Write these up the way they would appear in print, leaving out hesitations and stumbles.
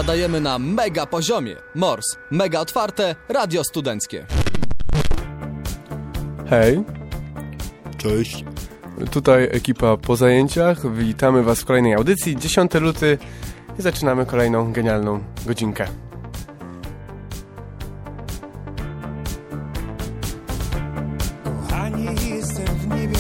Nadajemy na mega poziomie. Mors, mega otwarte, radio studenckie. Hej, Cześć. tutaj ekipa po zajęciach. Witamy Was w kolejnej audycji. 10 luty i zaczynamy kolejną genialną godzinkę. Kochani, jestem w niebie.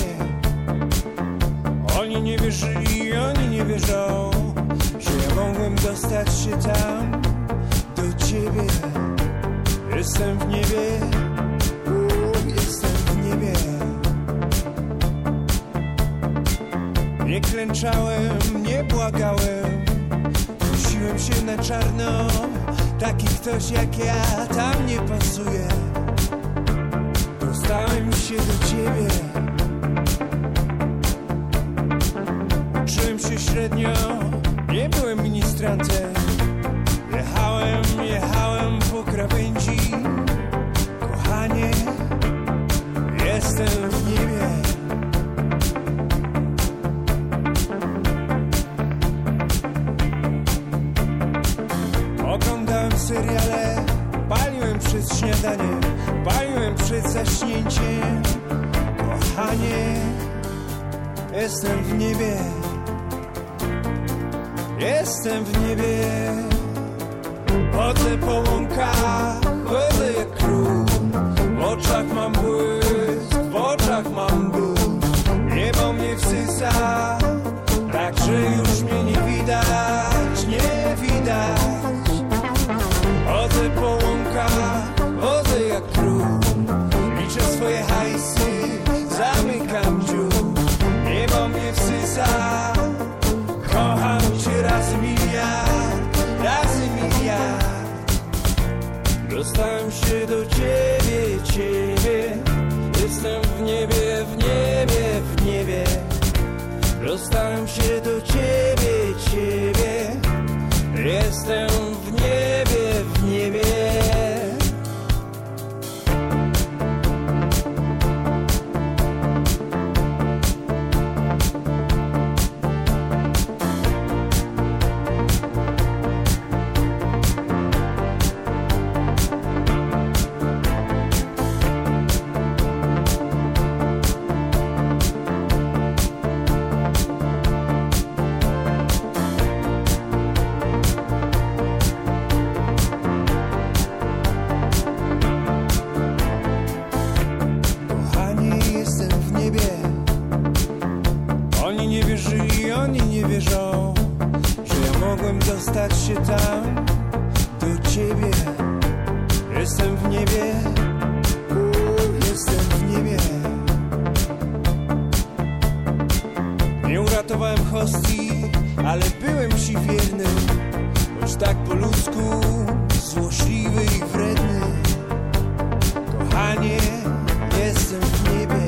Oni nie wierzyli, oni nie wierzą, że ja mogłem dostać się tam do ciebie. Jestem w niebie, jestem w niebie. Nie klęczałem, nie błagałem, prosiłem się na czarno. Taki ktoś jak ja tam nie pasuje. Dostałem się do ciebie. Uczyłem się średnio, nie byłem ministrantem. Jechałem po krawędzi. Kochanie, jestem w niebie. Oglądałem seriale, paliłem przed śniadaniem, paliłem przed zaśnięciem. Kochanie, jestem w niebie. Jestem w niebie. Chodzę po łąkach, chodzę jak król. W oczach mam błysk, w oczach mam ból. Niebo mnie wsysa, tak że już mnie nie widać, nie widać. Chodzę po łąkach, chodzę jak król. Liczę swoje hajsy, zamykam dziób. Niebo mnie wsysa, kocham cię razy miliard, razy miliard. Dostałem się do ciebie, ciebie. Jestem w niebie, w niebie, w niebie. Dostałem się do ciebie, ciebie. Jestem w niebie, w niebie. Dostać się tam do ciebie. Jestem w niebie, jestem w niebie. Nie uratowałem hostii, ale byłem ci wierny, choć tak po ludzku złośliwy i wredny. Kochanie, jestem w niebie.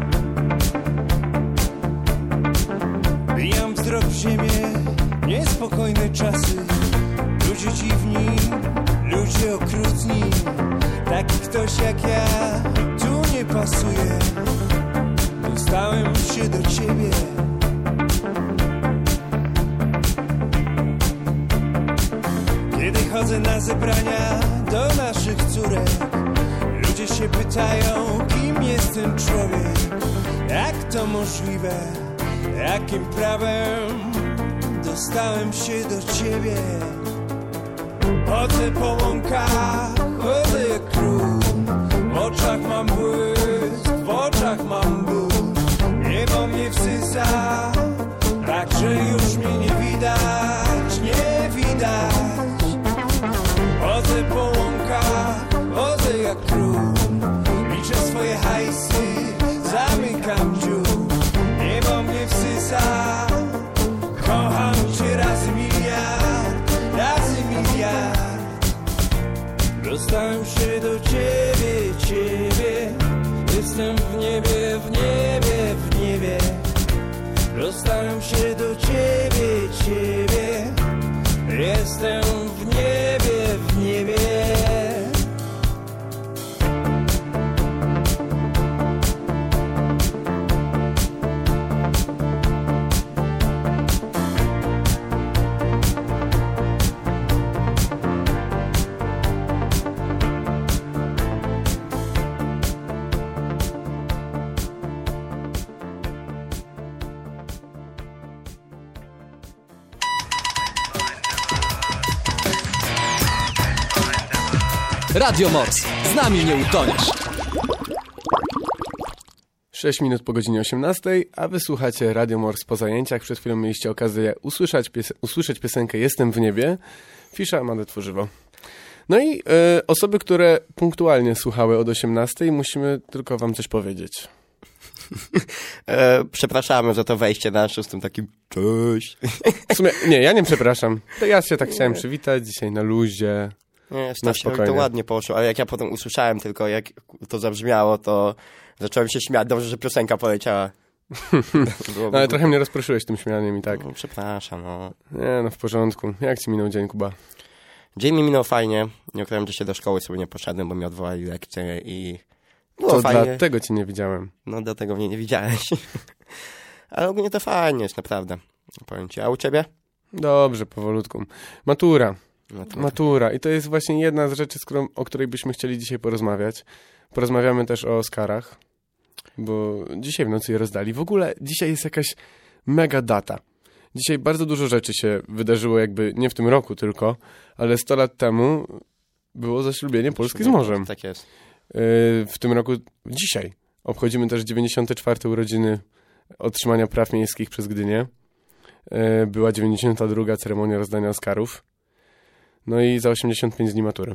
Bijam wzrok w ziemię. Niespokojne czasy, ludzie dziwni, ludzie okrutni. Taki ktoś jak ja tu nie pasuje. Dostałem się do ciebie. Kiedy chodzę na zebrania do naszych córek, ludzie się pytają, kim jest ten człowiek. Jak to możliwe? Jakim prawem dostałem się do ciebie? Chodzę po łąkach, chodzę jak król. W oczach mam błysk, w oczach mam ból. Niebo mnie wsysa, tak że już mnie nie widać, nie widać. Chodzę po łąkach, chodzę jak król. Liczę swoje hajsy, zamykam dziób. Niebo mnie wsysa, kocham cię razy miliard, razy miliard. Dostałem się do ciebie, ciebie. Jestem w niebie, w niebie, w niebie. Dostałem się do ciebie, ciebie. Jestem w niebie, w niebie. Radio Mors. Z nami nie utoniesz. 6 minut po godzinie 18, a wy słuchacie Radio Mors po zajęciach. Przed chwilą mieliście okazję usłyszeć piosenkę Jestem w niebie. Fisza, Amanda Tworzywo. No i osoby, które punktualnie słuchały od 18, musimy tylko wam coś powiedzieć. Przepraszamy za to wejście nasze z tym takim cześć. W sumie, nie, ja nie przepraszam. To ja się tak chciałem przywitać dzisiaj na luzie. Nie, Na strasznie spokojnie. to ładnie poszło, ale jak ja potem usłyszałem tylko, jak to zabrzmiało, to zacząłem się śmiać. Dobrze, że piosenka poleciała. No, ale trochę mnie rozproszyłeś tym śmianiem i tak. No, przepraszam, no. Nie, no w porządku. Jak ci minął dzień, Kuba? Dzień mi minął fajnie. Nie ukrywam, że się do szkoły sobie nie poszedłem, bo mi odwołali lekcje i było To fajnie. dlatego cię nie widziałem. No, dlatego mnie nie widziałeś. Ale ogólnie to fajnie jest, naprawdę. Powiem ci. A u ciebie? Dobrze, powolutku. Matura. No to... Matura. I to jest właśnie jedna z rzeczy, o której byśmy chcieli dzisiaj porozmawiać. Porozmawiamy też o Oscarach, bo dzisiaj w nocy je rozdali. W ogóle dzisiaj jest jakaś mega data. Dzisiaj bardzo dużo rzeczy się wydarzyło, jakby nie w tym roku tylko, ale 100 lat temu było zaślubienie Polski z morzem. Tak jest. W tym roku, dzisiaj, obchodzimy też 94. urodziny otrzymania praw miejskich przez Gdynię. Była 92. ceremonia rozdania Oscarów. No i za 85 dni matury.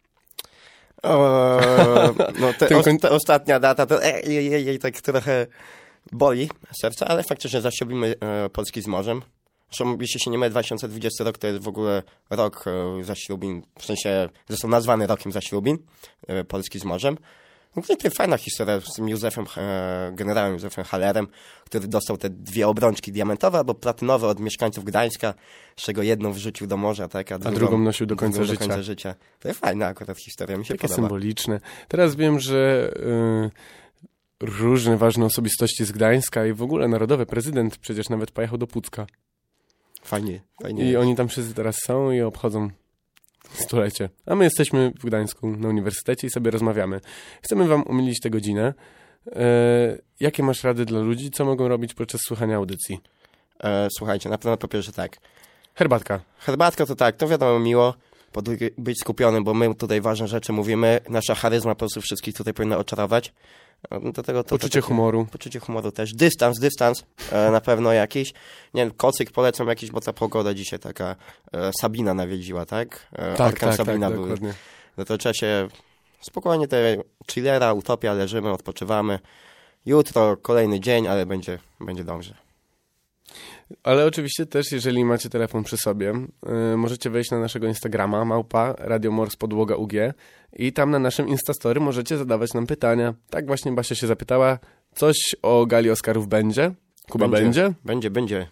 No ta ostatnia data to jej tak trochę boli serce, ale faktycznie zaślubimy Polski z morzem. Zresztą, jeśli się nie mylę, 2020 rok to jest w ogóle rok zaślubin, w sensie został nazwany rokiem zaślubin Polski z morzem. No to jest fajna historia z tym generałem Józefem Hallerem, który dostał te 2 obrączki diamentowe albo platynowe od mieszkańców Gdańska, z czego jedną wrzucił do morza, tak, a drugą nosił do końca życia. To jest fajna akurat historia, mi się Takie podoba. symboliczne. Teraz wiem, że różne ważne osobistości z Gdańska i w ogóle narodowy prezydent przecież nawet pojechał do Pucka. Fajnie. I oni tam wszyscy teraz są i obchodzą stulecie. A my jesteśmy w Gdańsku na uniwersytecie i sobie rozmawiamy. Chcemy wam umilić tę godzinę. Jakie masz rady dla ludzi? Co mogą robić podczas słuchania audycji? Słuchajcie, na pewno po pierwsze tak. Herbatka. Herbatka to tak, to wiadomo miło. Po drugie być skupionym, bo my tutaj ważne rzeczy mówimy. Nasza charyzma po prostu wszystkich tutaj powinna oczarować. Do tego Poczucie humoru. Poczucie humoru też. Dystans na pewno jakiś. Nie wiem, kocyk polecam jakiś, bo ta pogoda dzisiaj taka Sabina nawiedziła, tak? Tak, Sabina był. dokładnie. No to trzeba się spokojnie, chillera, utopia, leżymy, odpoczywamy. Jutro kolejny dzień, ale będzie dobrze. Ale oczywiście też, jeżeli macie telefon przy sobie, możecie wejść na naszego Instagrama, @RadioMorsPodłoga.ug i tam na naszym Instastory możecie zadawać nam pytania. Tak właśnie Basia się zapytała, coś o gali Oscarów będzie? Kuba będzie? Będzie.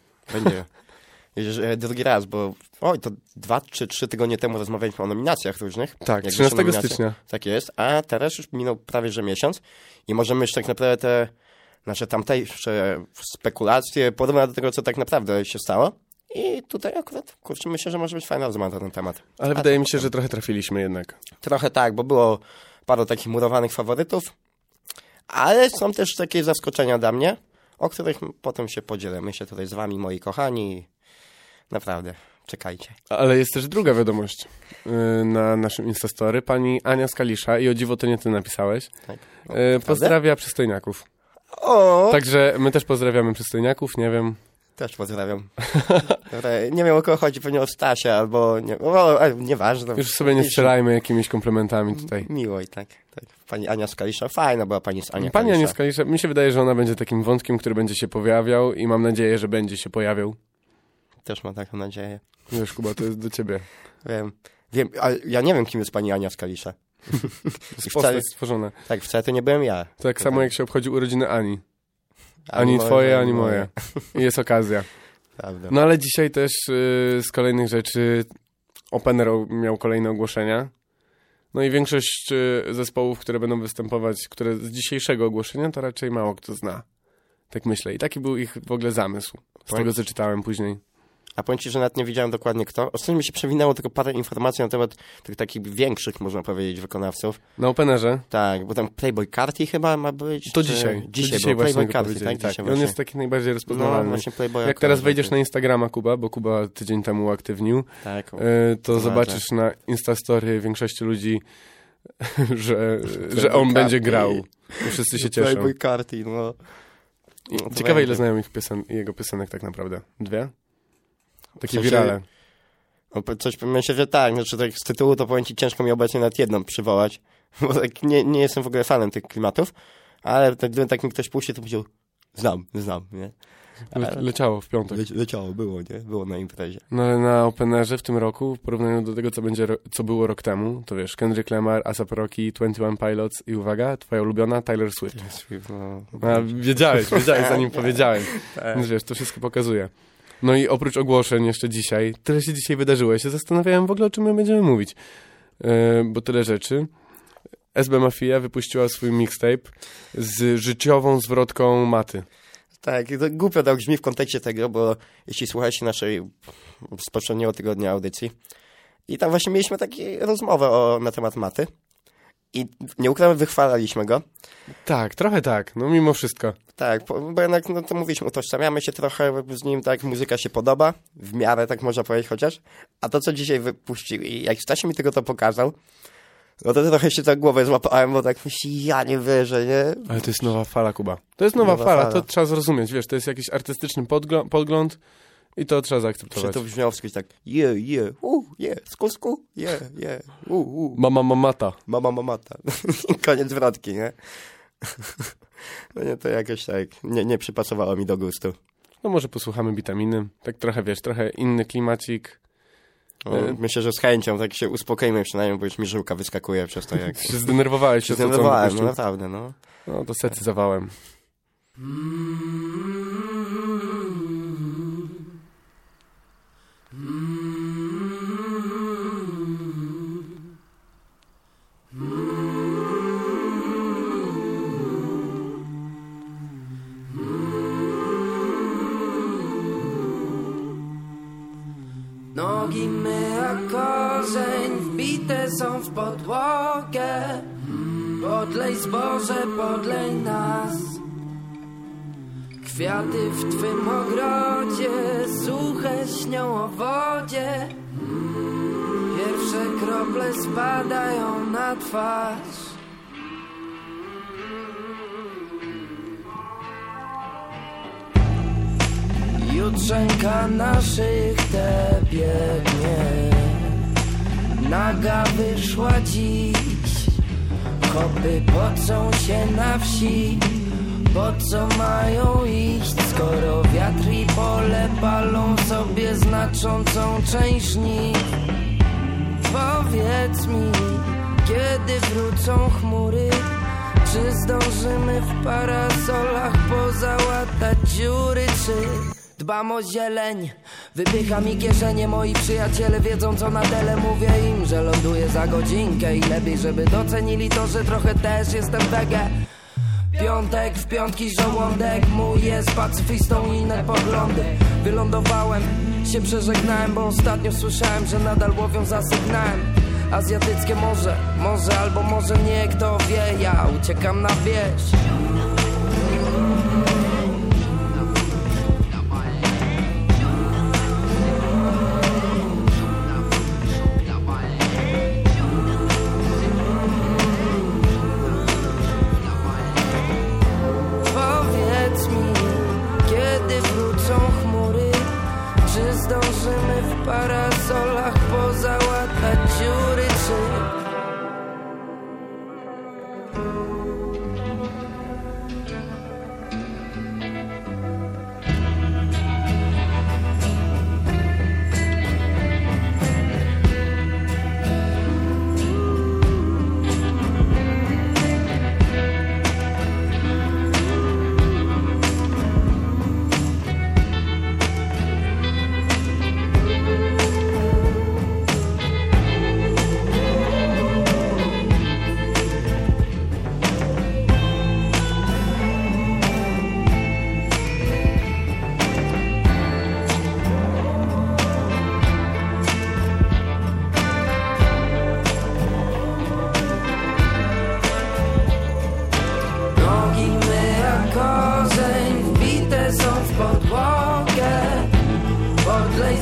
Drugi raz, bo to 2 czy 3 tygodnie temu rozmawialiśmy o nominacjach różnych. Tak, Jak 13 nominacje. stycznia. Tak jest, a teraz już minął prawie że miesiąc i możemy już tak naprawdę te nasze tamtejsze spekulacje porównać do tego, co tak naprawdę się stało. I tutaj akurat, kurczę, myślę, że może być fajna rozmowa na ten temat. Ale wydaje mi się, że trochę trafiliśmy jednak. Trochę tak, bo było paru takich murowanych faworytów, ale są też takie zaskoczenia dla mnie, o których potem się podzielę. Się tutaj z wami, moi kochani. Naprawdę, czekajcie. Ale jest też druga wiadomość na naszym Instastory. Pani Ania Skalisza, i o dziwo to nie ty napisałeś, Tak. pozdrawia przystojniaków. O! Także my też pozdrawiamy przystojniaków, nie wiem. Też pozdrawiam. Dobra, nie wiem, o kogo chodzi, pewnie o Stasia, albo nie, nieważne. Już sobie nie strzelajmy jakimiś komplementami tutaj. Miło i tak. Pani Ania Skalisza, fajna była pani Ania Pani Ania Kalisza. Skalisza, mi się wydaje, że ona będzie takim wątkiem, który będzie się pojawiał i mam nadzieję, że będzie się pojawiał. Też mam taką nadzieję. Wiesz, Kuba, to jest do ciebie. Wiem, ale ja nie wiem, kim jest pani Ania Skalisza. Jest postać stworzona. Tak, wcale to nie byłem ja. Tak samo jak się obchodzi urodziny Ani. Ani twoje, ani moje. I jest okazja. Prawda. No ale dzisiaj też z kolejnych rzeczy Opener miał kolejne ogłoszenia. No i większość zespołów, które będą występować, które z dzisiejszego ogłoszenia, to raczej mało kto zna. Tak myślę. I taki był ich w ogóle zamysł. Z tego, co czytałem później. A powiem ci, że nawet nie wiedziałem dokładnie kto. Ostatnio mi się przewinęło tylko parę informacji na temat tych takich większych, można powiedzieć, wykonawców. Na Openerze? Tak, bo tam Playboy Carti chyba ma być. To dzisiaj. Dzisiaj był Playboy Carti, tak? Tak. I on jest taki najbardziej rozpoznawalny. No, właśnie Playboy Jak teraz wejdziesz na Instagrama, Kuba, bo Kuba tydzień temu uaktywnił, tak, to zobaczysz na Instastory większości ludzi że on będzie grał. Wszyscy się cieszą. Playboy Carti, no. Ciekawe, ile znają jego piosenek tak naprawdę. 2? Takie W sensie- wirale. Coś myślę, że tak. Znaczy, tak z tytułu to powiem ci, ciężko mi obecnie nawet jedną przywołać. Bo tak nie jestem w ogóle fanem tych klimatów. Ale gdyby tak mi ktoś puścił, to powiedział, znam, nie? Leciało w piątek. Leciało, było, nie? Było na imprezie. No ale na Openerze w tym roku, w porównaniu do tego, co było rok temu, to wiesz, Kendrick Lamar, A$AP Rocky, 21 Pilots i uwaga, twoja ulubiona Taylor Swift. No. A, wiedziałeś, zanim powiedziałem. Więc wiesz, to wszystko pokazuje. No i oprócz ogłoszeń jeszcze dzisiaj, tyle się dzisiaj wydarzyło. Ja się zastanawiałem w ogóle, o czym my będziemy mówić. Bo tyle rzeczy. SB Mafia wypuściła swój mixtape z życiową zwrotką Maty. Tak, to głupio to brzmi w kontekście tego, bo jeśli słuchacie naszej z poprzedniego tygodnia audycji i tam właśnie mieliśmy taką rozmowę na temat Maty i nie ukrywam, wychwalaliśmy go. Tak, trochę tak, no mimo wszystko. Tak, bo jednak, no to mówiliśmy, utożsamiamy się trochę z nim, tak, muzyka się podoba, w miarę, tak można powiedzieć chociaż, a to, co dzisiaj wypuścił i jak Stasiu mi tego to pokazał, no to trochę się tak głowę złapałem, bo tak myśli, ja nie wierzę, nie? Ale to jest nowa fala, Kuba. To jest nowa fala, to trzeba zrozumieć, wiesz, to jest jakiś artystyczny podgląd i to trzeba zaakceptować. Czy to brzmiało wszystko tak, sku, Mata. Mamata. Koniec wrotki, nie? No nie, to jakoś tak, nie przypasowało mi do gustu. No może posłuchamy Bitaminy, tak trochę, wiesz, trochę inny klimacik. Myślę, że z chęcią, tak się uspokoimy przynajmniej, bo już mi żyłka wyskakuje przez to, jak... się zdenerwowałeś. Się zdenerwowałem, no naprawdę, no. No to secy zawałem. Nogi my jak korzeń wbite są w podłogę. Podlej zboże, podlej nas. Kwiaty w twym ogrodzie suche śnią o wodzie. Pierwsze krople spadają na twarz. Jutrzenka naszych te biegnie. Naga wyszła dziś. Chopy pocą się na wsi. Po co mają iść, skoro wiatr i pole palą sobie znaczącą część nich? Powiedz mi, kiedy wrócą chmury? Czy zdążymy w parasolach pozałatać dziury? Czy dbam o zieleń? Wypycha mi kieszenie, moi przyjaciele wiedzą co na tele. Mówię im, że ląduję za godzinkę i lepiej, żeby docenili to, że trochę też jestem wege. Piątek, w piątki żołądek mój jest pacyfistą i inne poglądy. Wylądowałem, się przeżegnałem, bo ostatnio słyszałem, że nadal łowią za sygnałem. Azjatyckie może albo może nie, kto wie, ja uciekam na wieś. Powiedz mi, kiedy wrócą chmury? Czy zdążymy w parasolach pozałatać dziury? Czy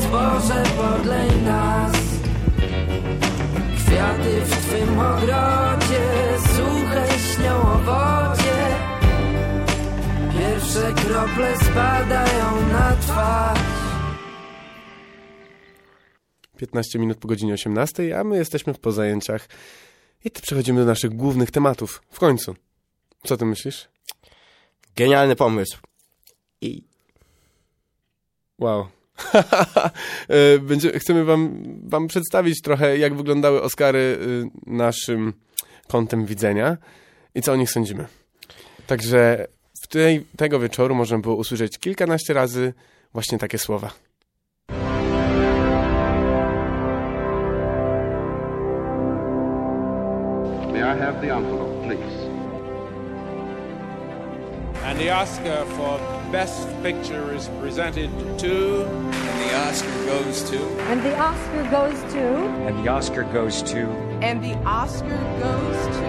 zboże, podlej nas. Kwiaty w twym ogrodzie krople spadają na twarz. 15 minut po godzinie 18, a my jesteśmy po zajęciach i przechodzimy do naszych głównych tematów. W końcu. Co ty myślisz? Genialny pomysł. Wow. Chcemy wam przedstawić trochę, jak wyglądały Oscary naszym kątem widzenia i co o nich sądzimy. Także tego wieczoru można było usłyszeć kilkanaście razy właśnie takie słowa. May I have the envelope, please? And the Oscar for Best Picture is presented to... And the Oscar goes to... And the Oscar goes to... And the Oscar goes to... And the Oscar goes to...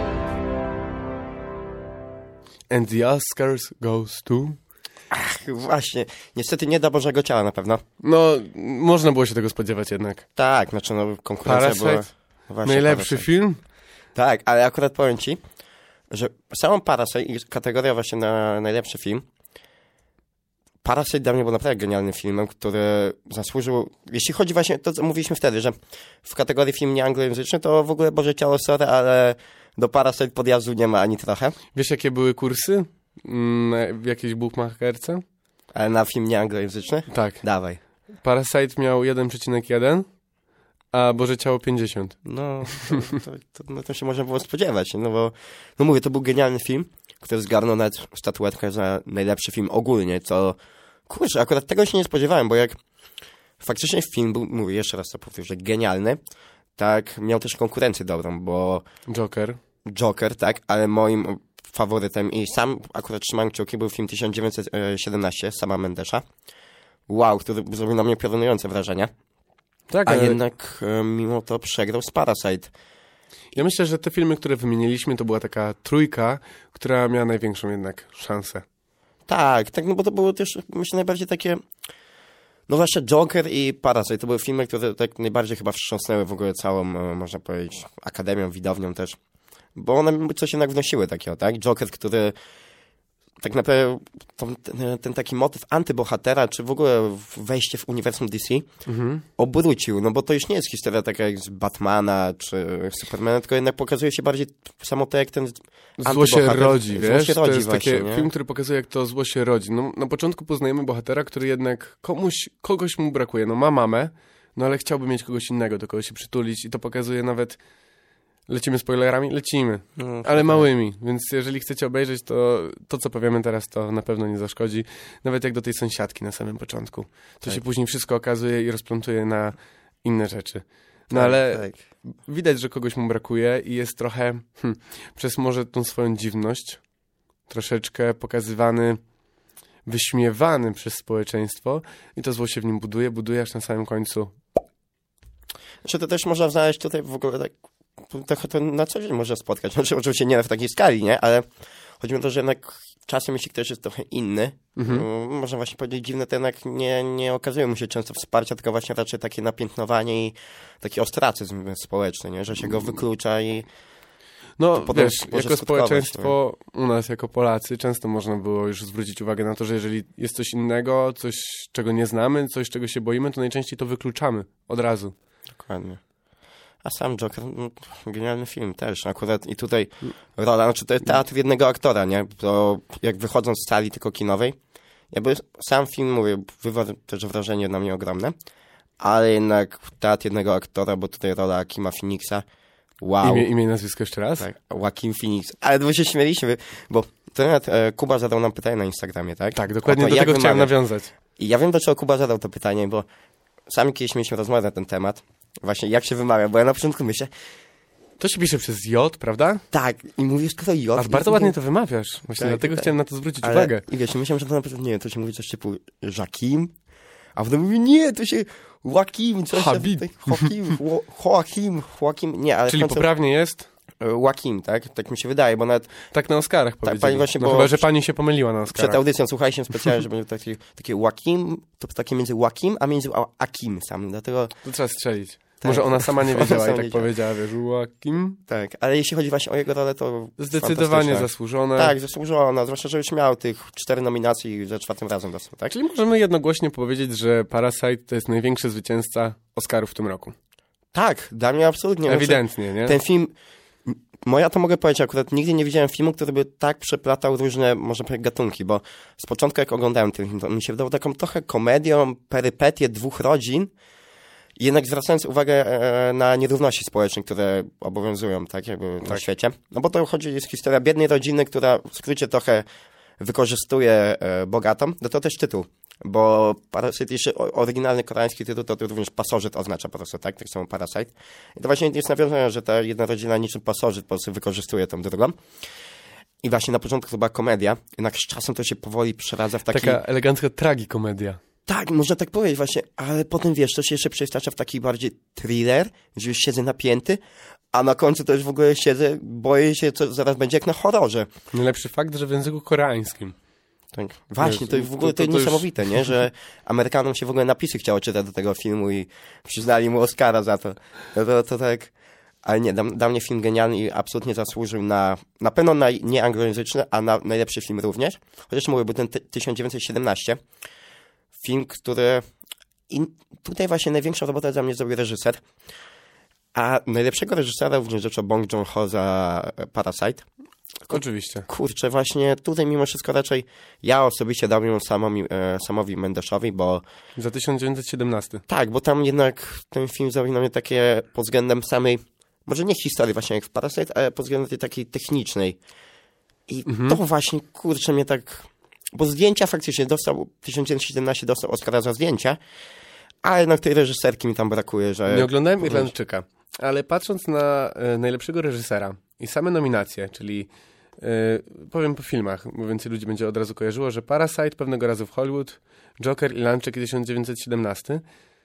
And the Oscars goes to... Ach, właśnie. Niestety nie da Bożego Ciała na pewno. No, można było się tego spodziewać jednak. Tak, znaczy no konkurencja była... Parasite? Właśnie, Najlepszy Parasite. film? Tak, ale akurat powiem ci, że samą Parasite i kategoria właśnie na najlepszy film, Parasite dla mnie był naprawdę genialnym filmem, który zasłużył, jeśli chodzi właśnie, to co mówiliśmy wtedy, że w kategorii film nieanglojęzyczny to w ogóle Boże Ciało, sorry, ale do Parasite podjazdu nie ma ani trochę. Wiesz, jakie były kursy w jakiejś bookmacherce? Ale na film nieanglojęzyczny? Tak. Dawaj. Parasite miał 1,1, a Boże Ciało 50. No, to się można było spodziewać, no bo, no mówię, to był genialny film, który zgarnął nawet statuetkę za najlepszy film ogólnie, co, kurczę, akurat tego się nie spodziewałem, bo jak faktycznie film był, mówię, jeszcze raz to powtórzę, genialny, tak, miał też konkurencję dobrą, bo Joker, tak, ale moim faworytem i sam akurat trzymałem kciuki, był film 1917 Sama Mendesa, wow, który zrobił na mnie piorunujące wrażenie. Tak, a jednak mimo to przegrał z Parasite. Ja myślę, że te filmy, które wymieniliśmy, to była taka trójka, która miała największą jednak szansę. Tak, no bo to było też, myślę, najbardziej takie... No właśnie Joker i Parasite to były filmy, które tak najbardziej chyba wstrząsnęły w ogóle całą, można powiedzieć, akademią, widownią też. Bo one coś jednak wnosiły takiego, tak? Joker, który... Tak naprawdę ten taki motyw antybohatera, czy w ogóle wejście w uniwersum DC obrócił, no bo to już nie jest historia taka jak z Batmana czy Supermana, tylko jednak pokazuje się bardziej samo to, jak ten zło się rodzi, wiesz? Się rodzi to jest właśnie, taki film, który pokazuje, jak to zło się rodzi. No, na początku poznajemy bohatera, który jednak kogoś mu brakuje. No ma mamę, no ale chciałby mieć kogoś innego, do kogo się przytulić i to pokazuje nawet... Lecimy spoilerami? Lecimy. No, ale małymi, więc jeżeli chcecie obejrzeć, to co powiemy teraz, to na pewno nie zaszkodzi. Nawet jak do tej sąsiadki na samym początku. To się później wszystko okazuje i rozplątuje na inne rzeczy. No ale widać, że kogoś mu brakuje i jest trochę przez może tą swoją dziwność troszeczkę pokazywany, wyśmiewany przez społeczeństwo i to zło się w nim buduje aż na samym końcu. Znaczy to też można znaleźć tutaj w ogóle tak trochę to na co dzień może spotkać. Znaczy, oczywiście nie w takiej skali, nie? Ale chodzi mi o to, że jednak czasem, jeśli ktoś jest trochę inny, można właśnie powiedzieć dziwne, to jednak nie okazuje mu się często wsparcia, tylko właśnie raczej takie napiętnowanie i taki ostracyzm społeczny, nie? Że się go wyklucza i... No wiesz, jako społeczeństwo, u nas jako Polacy, często można było już zwrócić uwagę na to, że jeżeli jest coś innego, coś czego nie znamy, coś czego się boimy, to najczęściej to wykluczamy od razu. Dokładnie. A sam Joker, genialny film też. Akurat i tutaj rola, znaczy to jest teatr jednego aktora, nie? To jak wychodząc z sali tylko kinowej, jakby sam film, mówię, wywarł też wrażenie na mnie ogromne, ale jednak teatr jednego aktora, bo tutaj rola Joaquina Phoenixa, wow. Imię i nazwisko jeszcze raz? Tak, Joaquin Phoenix. Ale my się śmieliśmy, bo to nawet Kuba zadał nam pytanie na Instagramie, tak? Tak, dokładnie do tego chciałem nawiązać. I ja wiem, dlaczego Kuba zadał to pytanie, bo sami kiedyś mieliśmy rozmowę na ten temat. Właśnie, jak się wymawia, bo ja na początku myślę... To się pisze przez J, prawda? Tak, i mówisz tylko J. A bardzo ładnie to wymawiasz. Właśnie tak, dlatego chciałem na to zwrócić ale, uwagę. I wiesz, myślałem, że to na pewno, nie, to się mówi coś typu Joaquim, a potem mówi, nie, to się Joaquim, coś Joaquim, nie, ale... Czyli poprawnie jest? Joaquim, tak? Tak mi się wydaje, bo nawet... Tak na Oscarach powiedzieli. Pani właśnie, no chyba, że pani się pomyliła na Oscarach. Przed audycją słuchaliśmy specjalnie, że będzie takie Joaquim, to takie między Joaquim, a między Akim sam, dlatego... To trzeba strzelić. Może ona sama nie wiedziała i sama tak wiedziała. powiedziała, wiesz, Joaquin? Tak, ale jeśli chodzi właśnie o jego rolę, to Zdecydowanie fantastyczne. zasłużone. Tak, zasłużona, zwłaszcza, że już miał tych 4 nominacji i za 4 razem dostał, tak? Czyli możemy jednogłośnie powiedzieć, że Parasite to jest największy zwycięzca Oscarów w tym roku. Tak, dla mnie absolutnie. Ewidentnie, nie? Ten film, ja to mogę powiedzieć, akurat nigdy nie widziałem filmu, który by tak przeplatał różne, można powiedzieć, gatunki, bo z początku jak oglądałem ten film, to mi się wydawał taką trochę komedią, perypetię 2 rodzin, jednak zwracając uwagę na nierówności społeczne, które obowiązują tak jakby na świecie. No bo to jest historia biednej rodziny, która w skrócie trochę wykorzystuje bogatą. No to też tytuł, bo Parasite, jeszcze oryginalny koreański tytuł, to również pasożyt oznacza po prostu, tak samo Parasite. I to właśnie jest nawiązane, że ta jedna rodzina niczym pasożyt po prostu wykorzystuje tą drugą. I właśnie na początku to była komedia, jednak z czasem to się powoli przeradza w taki... Taka elegancka tragikomedia. Tak, można tak powiedzieć właśnie, ale potem wiesz, to się jeszcze przestacza w taki bardziej thriller, że już siedzę napięty, a na końcu to już w ogóle siedzę, boję się, co zaraz będzie jak na horrorze. Najlepszy fakt, że w języku koreańskim. Tak. Właśnie, Wiesz, to w ogóle to niesamowite, nie? Że Amerykanom się w ogóle napisy chciało czytać do tego filmu i przyznali mu Oscara za to. To tak... Ale nie, dla mnie film genialny i absolutnie zasłużył na pewno na nieanglojęzyczny, a na najlepszy film również. Chociaż mówię, był ten 1917. Film, który... I tutaj właśnie największą robotę dla mnie zrobił reżyser. A najlepszego reżysera również zaczął Bong Joon-ho za Parasite. Oczywiście. Kurczę, właśnie tutaj mimo wszystko raczej ja osobiście dałbym ją Samowi Mendeszowi, bo... Za 1917. Tak, bo tam jednak ten film zrobił na mnie takie pod względem samej, może nie historii właśnie jak w Parasite, ale pod względem tej takiej technicznej. I to właśnie, kurczę, mnie tak... Bo zdjęcia faktycznie dostał, 1917 dostał Oscara za zdjęcia, ale jednak tej reżyserki mi tam brakuje, że... Nie oglądałem Irlandczyka, ale patrząc na najlepszego reżysera i same nominacje, czyli powiem po filmach, bo więcej ludzi będzie od razu kojarzyło, że Parasite, Pewnego razu w Hollywood, Joker, Irlandczyk 1917.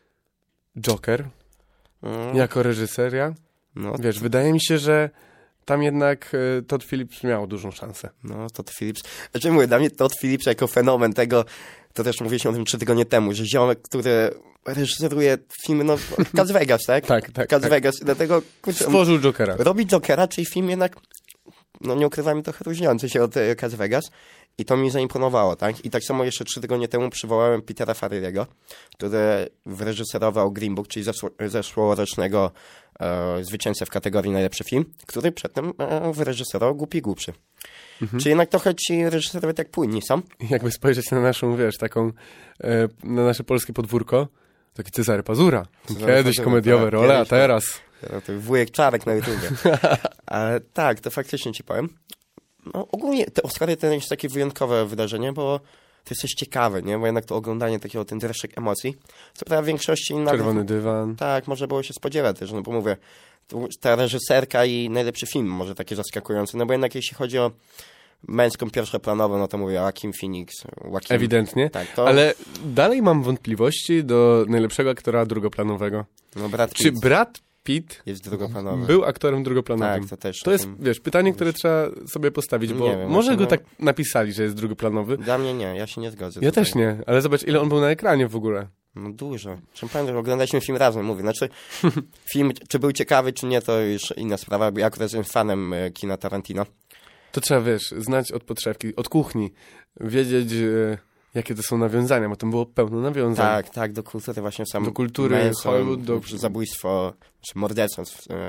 Joker jako reżyseria. No, wiesz, wydaje mi się, że tam jednak Todd Phillips miał dużą szansę. No, Todd Phillips. Znaczy mówię, dla mnie Todd Phillips jako fenomen tego, to też mówiliśmy o tym 3 tygodnie temu, że ziomek, który reżyseruje filmy, no, Las Vegas, tak? Tak. Las Vegas. Dlatego, kurczę, stworzył Jokera. Robi Jokera, czyli film jednak, no nie ukrywajmy, trochę różniący się od Las Vegas. I to mi zaimponowało, tak? I tak samo jeszcze 3 tygodnie temu przywołałem Petera Farrelly'ego, który wyreżyserował Green Book, czyli zeszłorocznego zwycięzcę w kategorii najlepszy film, który przedtem wyreżyserował Głupi i Głupszy. Czyli jednak trochę ci reżyserowie tak płynni są. Jakby spojrzeć na naszą, wiesz, taką, na nasze polskie podwórko, taki Cezary Pazura. Kiedyś komediowe role, a teraz... To wujek Czarek na YouTubie. Ale tak, to faktycznie ci powiem. No ogólnie te Oscary to jest takie wyjątkowe wydarzenie, bo to jest coś ciekawe, nie? Bo jednak to oglądanie takiego, ten dreszczyk emocji, co prawda w większości... Czerwony dywan. Tak, można było się spodziewać też, no bo mówię, ta reżyserka i najlepszy film może takie zaskakujące, no bo jednak jeśli chodzi o męską pierwszoplanową, no to mówię Joaquin Phoenix. Ewidentnie, tak, to... ale dalej mam wątpliwości do najlepszego aktora drugoplanowego. No Brad Pitt. Czy Brad Pitt jest drugoplanowy. Był aktorem drugoplanowym? Tak, to też. To jest, wiesz, pytanie, które trzeba sobie postawić, bo wiem, może go tak napisali, że jest drugoplanowy. Dla mnie nie, ja się nie zgodzę. Ja też nie, ale zobacz, ile on był na ekranie w ogóle. No dużo. Pamiętam, że oglądaliśmy film razem, mówię. Znaczy, film, czy był ciekawy, czy nie, to już inna sprawa, bo ja akurat jestem fanem kina Tarantino. To trzeba, wiesz, znać od podszewki, od kuchni, wiedzieć, jakie to są nawiązania, bo tam było pełno nawiązań. Tak, do kultury właśnie sam. Do kultury, Hollywood, do... Zabójstwo, czy morderstwo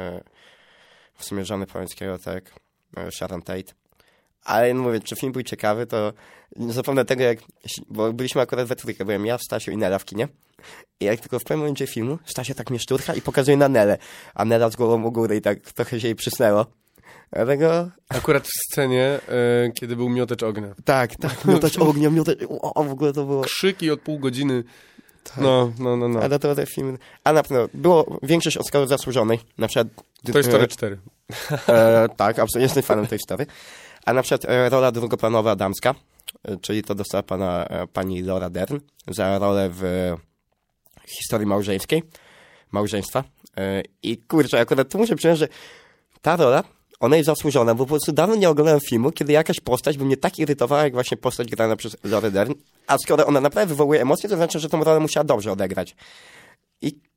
w sumie żony Połańskiego, tak, Sharon Tate. Ale no mówię, czy film był ciekawy, to nie zapomnę tego, bo byliśmy akurat we trójkę, byłem ja, Stasiu i Nela w kinie. I jak tylko w pewnym momencie filmu, Stasia tak mnie szturcha i pokazuje na Nelę, a Nela z głową u góry i tak trochę się jej przysnęło. Dlatego... Akurat w scenie, kiedy był miotacz ognia. Tak, miotacz ognia, w ogóle to było... Krzyki od pół godziny. Tak. No. Ale to ten film... A na pewno, było większość Oscarów zasłużonej. Na przykład... Toy Story 4. Tak, absolutnie jestem fanem tej Story. A na przykład rola drugoplanowa damska, czyli to dostała pani Laura Dern za rolę w historii małżeństwa. I kurczę, akurat tu muszę przyznać, że ta rola, ona jest zasłużona, bo po prostu dawno nie oglądałem filmu, kiedy jakaś postać by mnie tak irytowała, jak właśnie postać grana przez Laurę Dern. A skoro ona naprawdę wywołuje emocje, to znaczy, że tą rolę musiała dobrze odegrać. I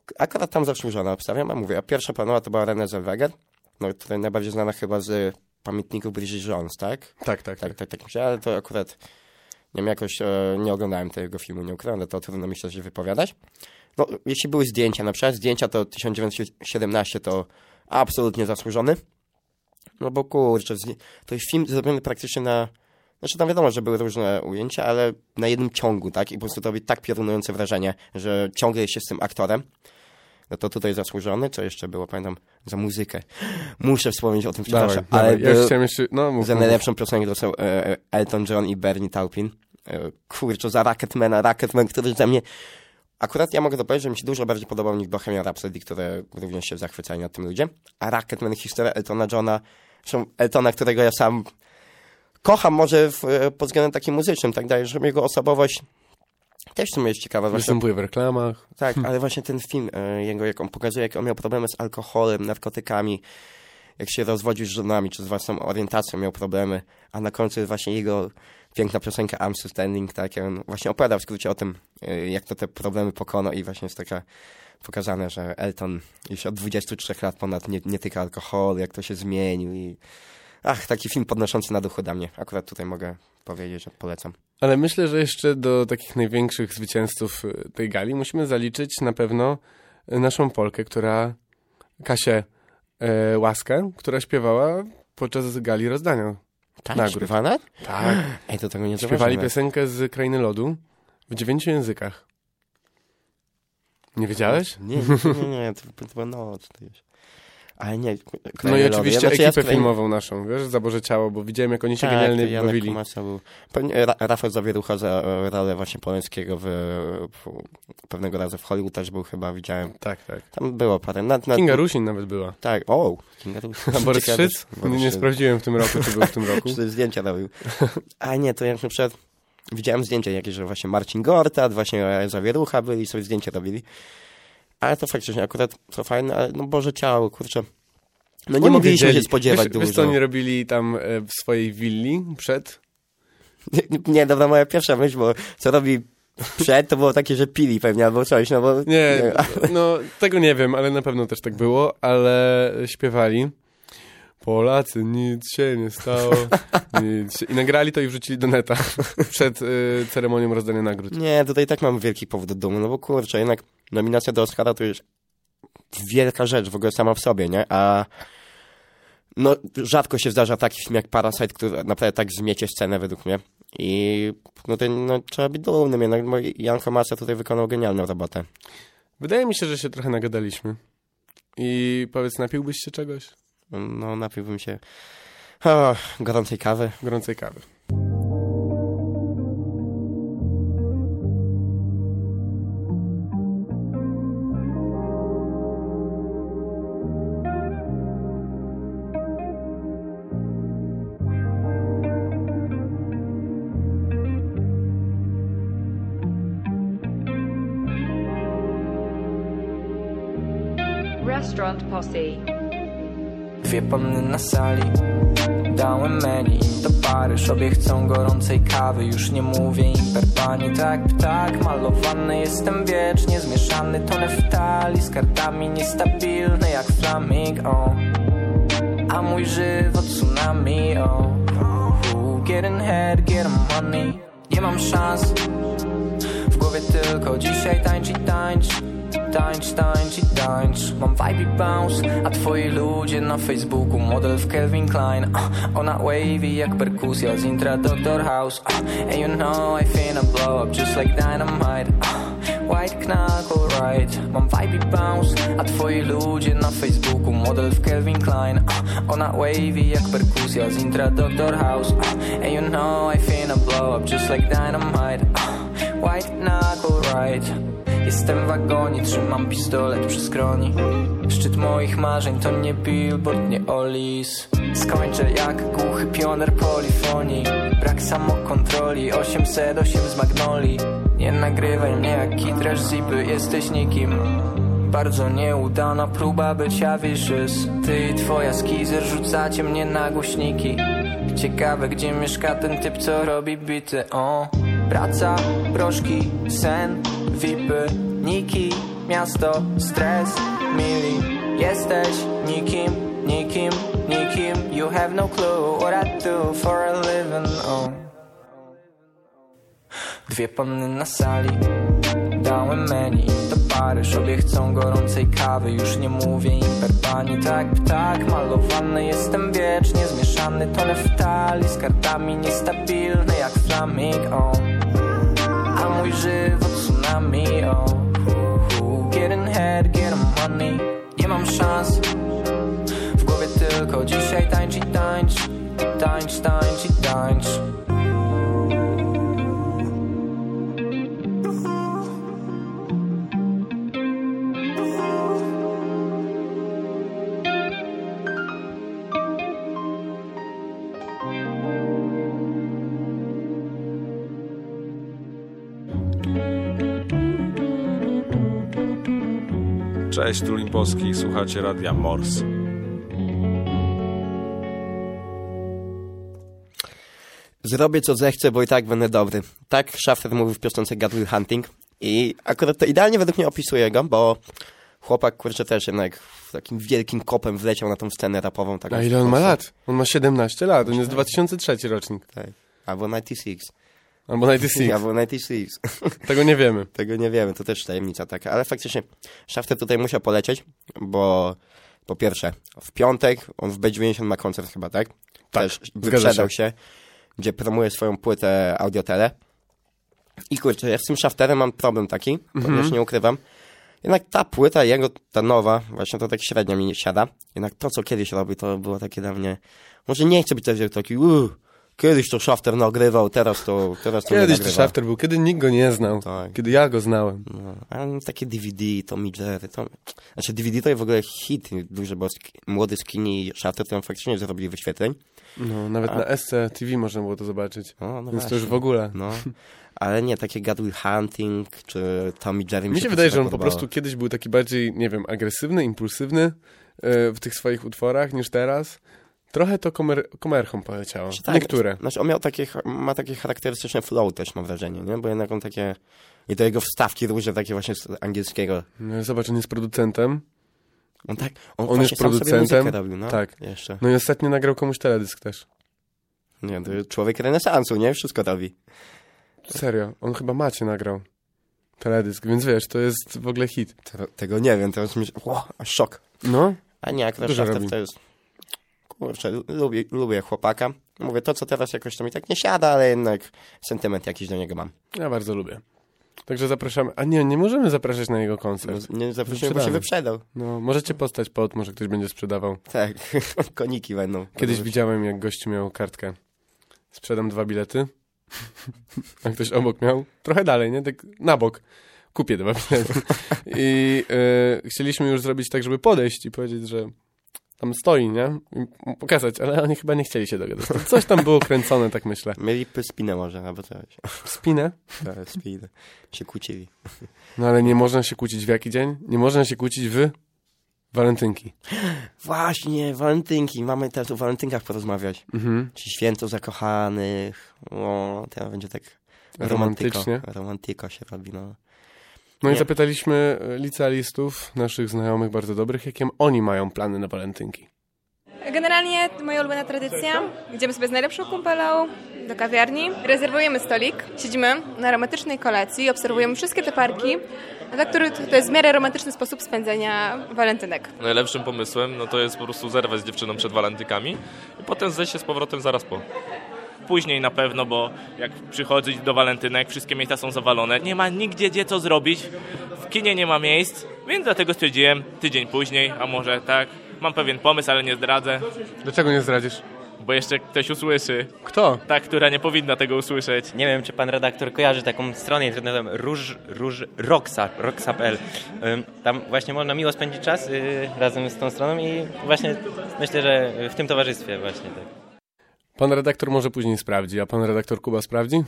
akurat tam zasłużona obstawiam, a mówię, a pierwsza panowa to była Renée Zellweger, no, która najbardziej znana chyba z Pamiętników Bridget Jones, tak? Tak. Myślę, ale to akurat, nie wiem, jakoś nie oglądałem tego filmu, nie ukrywam, ale to trudno mi się wypowiadać. No, jeśli były zdjęcia, na przykład zdjęcia to 1917 to absolutnie zasłużony, no bo kurczę, to jest film zrobiony praktycznie na, znaczy tam wiadomo, że były różne ujęcia, ale na jednym ciągu, tak? I po prostu to robi tak piorunujące wrażenie, że ciągle jest się z tym aktorem. No to tutaj zasłużony. Co jeszcze było? Pamiętam, za muzykę. Muszę wspomnieć o tym, przepraszam. Ale ja chciałem jeszcze... za najlepszą piosenkę to są Elton John i Bernie Taupin. Kurczę, za Rocketman, który za mnie... Akurat ja mogę to powiedzieć, że mi się dużo bardziej podobał niż Bohemian Rhapsody, które również się zachwycają nad tym ludzie. A Rocketman, historia Eltona Johna, zresztą Eltona, którego ja sam kocham może pod względem takim muzycznym, tak dalej, że jego osobowość też w sumie jest ciekawa. Występuje w reklamach. Tak, ale właśnie ten film, jak on pokazuje, jak on miał problemy z alkoholem, narkotykami, jak się rozwodził z żonami, czy z własną orientacją miał problemy, a na końcu jest właśnie jego piękna piosenka I'm Still Standing, tak, on właśnie opowiada w skrócie o tym, jak to te problemy pokonał i właśnie jest taka pokazane, że Elton już od 23 lat ponad nie tyka alkoholu, jak to się zmienił i taki film podnoszący na duchu dla mnie. Akurat tutaj mogę powiedzieć, że polecam. Ale myślę, że jeszcze do takich największych zwycięzców tej gali musimy zaliczyć na pewno naszą Polkę, Kasię Łaskę, która śpiewała podczas gali rozdania nagród. Śpiewana? Tak. Ej, to tego nie Śpiewali zobaczymy. piosenkę z Krainy Lodu w 9 językach. Nie wiedziałeś? Nie, to była noc. Ale nie. No i oczywiście Lody. ekipę filmową naszą, wiesz, Zaborze Ciało, bo widziałem, jak oni się genialnie bawili. Był. Pewnie Rafał Zawierucha za rolę właśnie Polańskiego pewnego razu w Hollywood też był chyba, widziałem. Tak. Tam było parę. Kinga Rusin nawet była. Tak, Kinga Rusin. A Borys Szyc? Nie sprawdziłem w tym roku, czy był w tym roku. Czy zdjęcia robił. A nie, to ja na przykład widziałem zdjęcia jakieś, że właśnie Marcin Gortat, właśnie Zawierucha byli, sobie zdjęcia robili. Ale to faktycznie akurat to fajne, ale no Boże Ciało, kurczę. No nie mogliśmy się spodziewać dużo. Wiesz, co oni robili tam w swojej willi przed? Nie, dobra, moja pierwsza myśl, bo co robi przed, to było takie, że pili pewnie albo coś, no bo... Nie, no tego nie wiem, ale na pewno też tak było, ale śpiewali. Polacy, nic się nie stało. I nagrali to i wrzucili do neta przed ceremonią rozdania nagród. Nie, tutaj tak mam wielki powód do dumy, no bo kurczę, jednak nominacja do Oscara to jest wielka rzecz w ogóle sama w sobie, nie? A no rzadko się zdarza taki film jak Parasite, który naprawdę tak zmiecie scenę według mnie. I no trzeba być dumnym jednak, bo Jan Komasa tutaj wykonał genialną robotę. Wydaje mi się, że się trochę nagadaliśmy. I powiedz, napiłbyś się czegoś? No, napiłbym się gorącej kawy. Gorącej kawy. Restaurant Posse. Dwie panny na sali, dałem menu im to Paryż. Obie chcą gorącej kawy, już nie mówię im per pani. Tak, ptak, malowany jestem wiecznie zmieszany to neftali, z kartami niestabilny jak flamingo. A mój żywot tsunami, getting head, getting money. Nie mam szans, w głowie tylko dzisiaj tańcz i tańcz. Tańcz i tańcz. Mam vibe i bounce, a twoi ludzie na Facebooku model w Calvin Klein. Ona wavy jak perkusja z intra Dr. House. And you know I finna blow up just like dynamite. White knuckle right. Mam vibe i bounce, a twoi ludzie na Facebooku model w Calvin Klein. Ona wavy jak perkusja z intra Dr. House. And you know I finna blow up just like dynamite. White knuckle right. Jestem w wagonie, trzymam pistolet przy skroni. Szczyt moich marzeń to nie billboard, nie Olis. Skończę jak głuchy pioner polifonii. Brak samokontroli, 808 z Magnoli. Nie nagrywaj mnie jak kitraż zipy, jesteś nikim. Bardzo nieudana próba bycia vicious. Ty i twoja skizer rzucacie mnie na głośniki. Ciekawe gdzie mieszka ten typ co robi bity. Praca, proszki, sen, vipy, niki, miasto, stres, mili. Jesteś nikim, nikim, nikim. You have no clue what I do for a living. Oh. Dwie panny na sali, dałem menu do pary. Obie chcą gorącej kawy, już nie mówię im per pani. Tak, ptak malowany, jestem wiecznie zmieszany. To neftali z kartami niestabilny jak flaming, a mój żywot tsunami, getting head, getting money. Nie mam szans, w głowie tylko dzisiaj tańcz i tańcz, tańcz, tańcz i tańcz. Cześć, tu Limpowski, słuchacie Radia Mors. Zrobię co zechcę, bo i tak będę dobry. Tak Shafter mówił w piosence God Will Hunting i akurat to idealnie według mnie opisuje go, bo chłopak, kurczę, też jednak takim wielkim kopem wleciał na tą scenę rapową. A ile on ma lat? On ma 17 lat, on jest 2003 rocznik. Tak. Albo 96. Albo 96. Albo 96. Tego nie wiemy. Tego nie wiemy, to też tajemnica taka. Ale faktycznie Shafter tutaj musiał polecieć, bo po pierwsze, w piątek on w B90 ma koncert chyba, tak? Też wyprzedał się, gdzie promuje swoją płytę Audiotele. I kurczę, ja z tym Shafterem mam problem taki, ponieważ nie ukrywam. Jednak ta płyta jego, ta nowa, właśnie to tak średnio mi nie siada. Jednak to, co kiedyś robi, to było takie dla mnie... Może nie chcę być też taki... Kiedyś to Shafter nagrywał, teraz to kiedyś to Shafter był, kiedy nikt go nie znał, tak. Kiedy ja go znałem. No, ale takie DVD, Tommy Jerry, znaczy DVD to jest w ogóle hit duży, bo młody Skinny i Shafter tam faktycznie zrobili wyświetleń. No, nawet na SC TV można było to zobaczyć, no więc właśnie. To już w ogóle. No, ale nie, takie God Will Hunting, czy Tommy Jerry mi się wydaje, że on po prostu kiedyś był taki bardziej, nie wiem, agresywny, impulsywny w tych swoich utworach niż teraz. Trochę to komerchą poleciało. Tak, niektóre. Znaczy on ma takie charakterystyczne flow też, mam wrażenie, nie? Bo jednak on takie... I to jego wstawki różne takie właśnie z angielskiego. No, zobacz, on jest producentem. On jest producentem. Robił, no. Tak. Jeszcze. No i ostatnio nagrał komuś teledysk też. Nie, to jest człowiek renesansu, nie? Wszystko robi. Serio, on chyba Macie nagrał teledysk, więc wiesz, to jest w ogóle hit. Tego nie wiem, teraz mi... szok. No. A nie, akurat Shafter to jest... Kurczę, lubię chłopaka. Mówię, to co teraz jakoś to mi tak nie siada, ale jednak sentyment jakiś do niego mam. Ja bardzo lubię. Także zapraszamy. A nie możemy zapraszać na jego koncert. No, nie zaprosimy, bo się wyprzedał. No, możecie postać może ktoś będzie sprzedawał. Tak, koniki będą. Kiedyś widziałem, jak gościu miał kartkę. Sprzedam 2 bilety. A ktoś obok miał. Trochę dalej, nie? Tak na bok. Kupię 2 bilety. I chcieliśmy już zrobić tak, żeby podejść i powiedzieć, że tam stoi, nie? I pokazać, ale oni chyba nie chcieli się dogadać. Coś tam było kręcone, tak myślę. Mieli spinę może, albo coś. Spinę? Tak, spinę. Się kłócili. No ale nie można się kłócić w jaki dzień? Nie można się kłócić w walentynki. Właśnie, walentynki. Mamy teraz o walentynkach porozmawiać. Czy święto zakochanych. O, teraz będzie tak romantycznie. Romantyko się robi, no. No i zapytaliśmy licealistów, naszych znajomych bardzo dobrych, jakie oni mają plany na walentynki. Generalnie moja ulubiona tradycja. Idziemy sobie z najlepszą kumpelą do kawiarni, rezerwujemy stolik, siedzimy na romantycznej kolacji, obserwujemy wszystkie te parki, dla których to jest w miarę romantyczny sposób spędzenia walentynek. Najlepszym pomysłem to jest po prostu zerwać z dziewczyną przed walentynkami i potem zejść się z powrotem zaraz po. Później na pewno, bo jak przychodzić do walentynek, wszystkie miejsca są zawalone. Nie ma nigdzie gdzie co zrobić, w kinie nie ma miejsc, więc dlatego stwierdziłem tydzień później, a może tak. Mam pewien pomysł, ale nie zdradzę. Dlaczego nie zdradzisz? Bo jeszcze ktoś usłyszy. Kto? Ta, która nie powinna tego usłyszeć. Nie wiem, czy pan redaktor kojarzy taką stronę internetową Roxa.pl. Tam właśnie można miło spędzić czas razem z tą stroną i właśnie myślę, że w tym towarzystwie właśnie tak. Pan redaktor może później sprawdzi, a pan redaktor Kuba sprawdzi?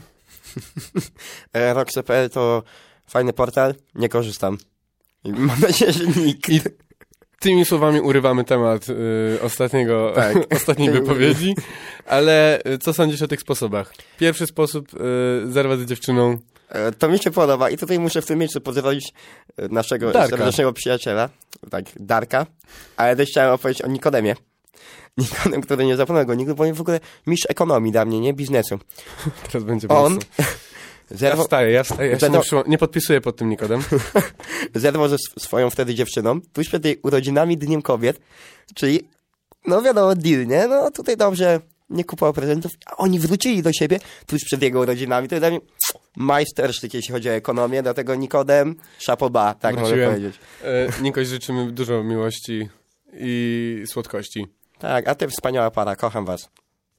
Roxa.pl to fajny portal, nie korzystam. I mam nadzieję, że nikt. I tymi słowami urywamy temat ostatniej wypowiedzi, ale co sądzisz o tych sposobach? Pierwszy sposób, zerwać z dziewczyną To mi się podoba i tutaj muszę w tym miejscu pozdrowić naszego serdecznego przyjaciela, tak, Darka, ale też chciałem opowiedzieć o Nikodemie. Nikodem, który nie zapomnę go nigdy, bo on w ogóle mistrz ekonomii dla mnie, nie biznesu. Teraz będzie on Ja wstaję. Nie podpisuję pod tym Nikodem. Zerwał ze swoją wtedy dziewczyną, tuż przed jej urodzinami, Dniem Kobiet, czyli, no wiadomo, deal, nie? No tutaj dobrze, nie kupował prezentów, a oni wrócili do siebie tuż przed jego urodzinami. To jest dla mnie majstersztyk, jeśli chodzi o ekonomię, dlatego Nikodem, chapeau bas, tak mogę powiedzieć. Nikoś życzymy dużo miłości i słodkości. Tak, a ty wspaniała para, kocham was.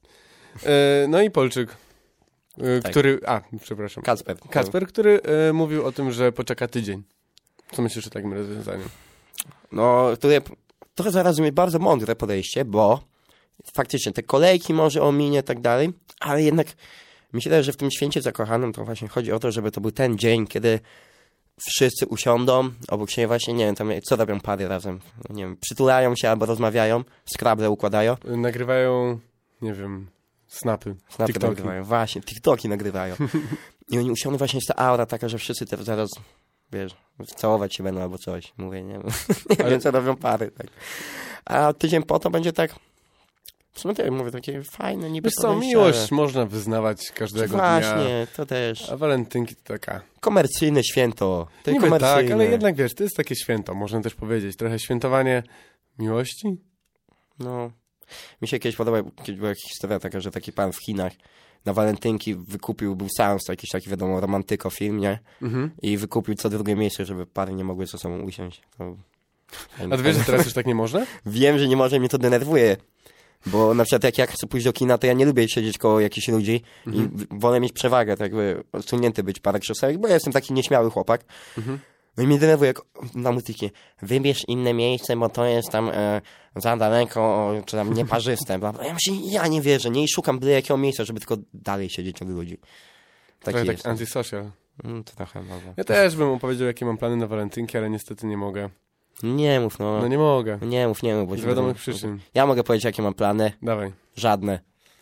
No i Polczyk. Który... przepraszam. Kacper, który mówił o tym, że poczeka tydzień. Co myślisz o takim rozwiązaniu? No, to zaraz mi bardzo mądre podejście, bo faktycznie te kolejki może ominie i tak dalej, ale jednak mi się wydaje, że w tym święcie zakochanym to właśnie chodzi o to, żeby to był ten dzień, kiedy wszyscy usiądą obok siebie właśnie, nie wiem, tam, co robią pary razem, nie wiem, przytulają się albo rozmawiają, Scrabble układają. Nagrywają, nie wiem... Snapy TikToki. Nagrywają, właśnie, TikToki nagrywają. I oni usiądą, właśnie jest ta aura taka, że wszyscy teraz zaraz, wiesz, całować się będą albo coś. Mówię, nie wiem, co robią pary. Tak. A tydzień po to będzie tak, w sumie tak mówię, takie fajne, niby wiesz co, miłość można wyznawać każdego dnia. Właśnie, to też. A walentynki to taka... Komercyjne święto. To niby tak, ale jednak wiesz, to jest takie święto, można też powiedzieć. Trochę świętowanie miłości? No... Mi się kiedyś podoba, kiedyś była historia taka, że taki pan w Chinach na walentynki był seans, jakiś taki, wiadomo, romantyko film, nie? I wykupił co drugie miejsce, żeby pary nie mogły ze sobą usiąść. A ty wiesz, że teraz już tak nie można? Wiem, że nie może, mnie to denerwuje. Bo na przykład jak ja chcę pójść do kina, to ja nie lubię siedzieć koło jakichś ludzi i wolę mieć przewagę, tak jakby odsunięty być parę krzesełek, bo ja jestem taki nieśmiały chłopak. No i mnie denerwuje, jak na muzykę. Wybierz inne miejsce, bo to jest tam za daleko, czy tam nieparzyste. Ja myślę, ja nie wierzę, nie? I szukam byle jakiego miejsca, żeby tylko dalej siedzieć od ludzi. Trochę tak antisocial. To trochę może. Ja też bym opowiedział, jakie mam plany na walentynki, ale niestety nie mogę. Nie mów, no. No nie mogę. Nie mów. Bo z wiadomych przyczyn. Ja mogę powiedzieć, jakie mam plany. Dawaj. Żadne.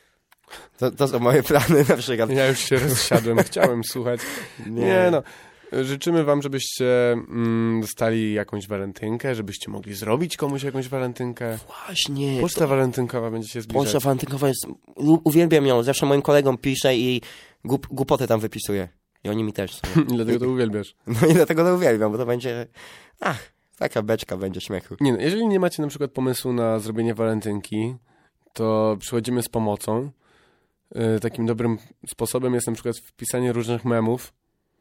To są moje plany na przykład. Ja już się rozsiadłem, chciałem słuchać. Nie no. Życzymy wam, żebyście dostali jakąś walentynkę, żebyście mogli zrobić komuś jakąś walentynkę. Właśnie. Poczta walentynkowa będzie się zbliżać. Poczta walentynkowa jest... Uwielbiam ją. Zawsze moim kolegom piszę i głupoty tam wypisuję. I oni mi też. I dlatego to uwielbiasz. No i dlatego to uwielbiam, bo to będzie... taka beczka będzie śmiechu. Nie, no, jeżeli nie macie na przykład pomysłu na zrobienie walentynki, to przychodzimy z pomocą. Takim dobrym sposobem jest na przykład wpisanie różnych memów.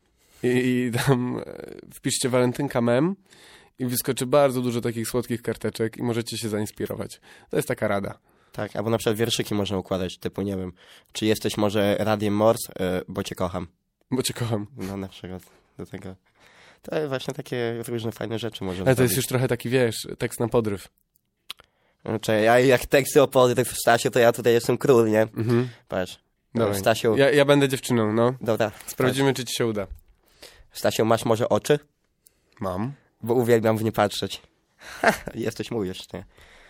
I tam wpiszcie walentynka mem i wyskoczy bardzo dużo takich słodkich karteczek i możecie się zainspirować. To jest taka rada. Tak, albo na przykład wierszyki można układać, typu, nie wiem, czy jesteś może Radiem Mors, bo cię kocham. Bo cię kocham. No na przykład do tego. To właśnie takie różne fajne rzeczy można Ale to jest już trochę taki, wiesz, tekst na podryw. Znaczy, ja jak teksty o podryw w Stasiu, to ja tutaj jestem król, nie? Patrz. Dawaj. Stasiu. Ja będę dziewczyną, no. Dobra. Sprawdzimy, czy ci się uda. Stasiu, masz może oczy? Mam. Bo uwielbiam w nie patrzeć. Jesteś mój jeszcze, nie?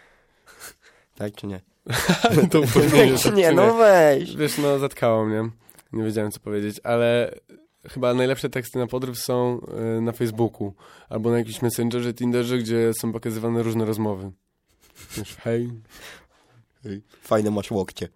Tak czy nie? To tak, nie, no weź. Wiesz, no zatkało mnie. Nie wiedziałem, co powiedzieć, ale chyba najlepsze teksty na podryw są na Facebooku albo na jakimś Messengerze, Tinderze, gdzie są pokazywane różne rozmowy. Wiesz, hej. Fajne masz łokcie.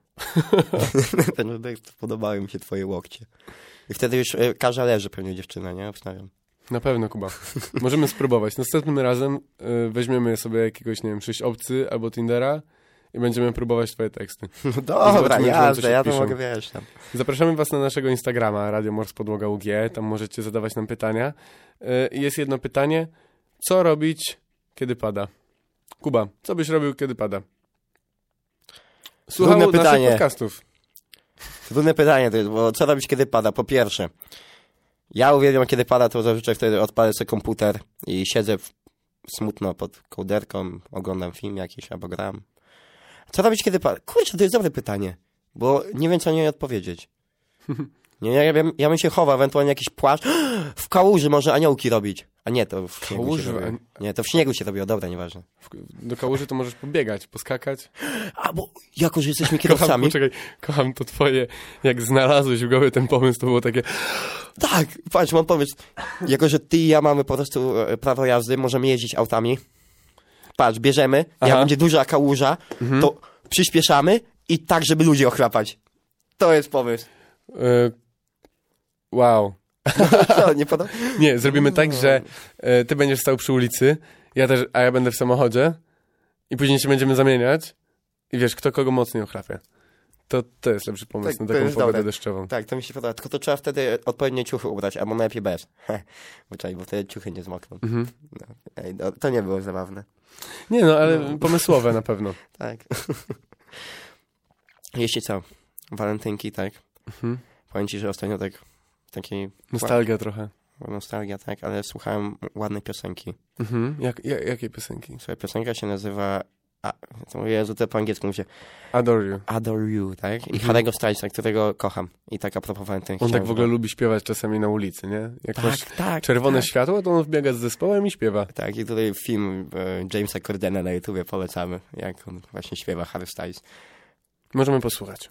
Ten tekst, podobały mi się twoje łokcie. I wtedy już każda leży pewnie dziewczyna, nie? Obstawiam. Na pewno, Kuba. Możemy spróbować. Następnym razem weźmiemy sobie jakiegoś, nie wiem, 6 obcy albo Tindera i będziemy próbować twoje teksty. Dobra, jasne, ja to mogę, wiesz. Tam. Zapraszamy was na naszego Instagrama, Radio Mors Podłoga UG. Tam możecie zadawać nam pytania. Jest jedno pytanie. Co robić, kiedy pada? Kuba, co byś robił, kiedy pada? Słuchał naszych podcastów. Trudne pytanie to jest, bo co robić, kiedy pada? Po pierwsze, ja uwielbiam, kiedy pada, to zazwyczaj wtedy odpalę sobie komputer i siedzę smutno pod kołderką, oglądam film jakiś albo gram. Co robić, kiedy pada? Kurczę, to jest dobre pytanie, bo nie wiem, co na nie odpowiedzieć. Nie, ja bym się chował, ewentualnie jakiś płaszcz. W kałuży może aniołki robić. A nie, to w śniegu Kałuży, się robiło. Nie, to w śniegu się robiło, dobra, nieważne. Do kałuży to możesz pobiegać, poskakać. A, bo jako, że jesteśmy kierowcami... Kocham to twoje, jak znalazłeś w głowie ten pomysł, to było takie... Tak, patrz, mam pomysł. Jako, że ty i ja mamy po prostu prawo jazdy, możemy jeździć autami. Patrz, bierzemy, jak będzie duża kałuża, to przyspieszamy i tak, żeby ludzi ochrapać. To jest pomysł. Wow. Co, nie podoba? Nie, zrobimy tak, że ty będziesz stał przy ulicy, a ja będę w samochodzie i później się będziemy zamieniać i wiesz, kto kogo mocniej ochrapie. To jest lepszy pomysł na taką pogodę deszczową. Tak, to mi się podoba. Tylko to trzeba wtedy odpowiednie ciuchy ubrać, albo najlepiej bez. Bo wtedy ciuchy nie zmokną. No, to nie było zabawne. Nie no, ale pomysłowe na pewno. Tak. Jeśli co, walentynki, tak. Powiem ci, że ostatnio takiej... Nostalgia trochę. Nostalgia, tak, ale słuchałem ładnej piosenki. Jakiej piosenki? Słuchaj, piosenka się nazywa... Jezu, to po angielsku mówię. Adore You. Adore You, tak? I Harry'ego Stylesa, którego kocham. I tak a propos walentynki. On tak w ogóle lubi śpiewać czasami na ulicy, nie? Jak tak, masz czerwone światło, to on wbiega z zespołem i śpiewa. Tak, i tutaj film Jamesa Cordena na YouTubie polecamy, jak on właśnie śpiewa Harry Styles. Możemy posłuchać.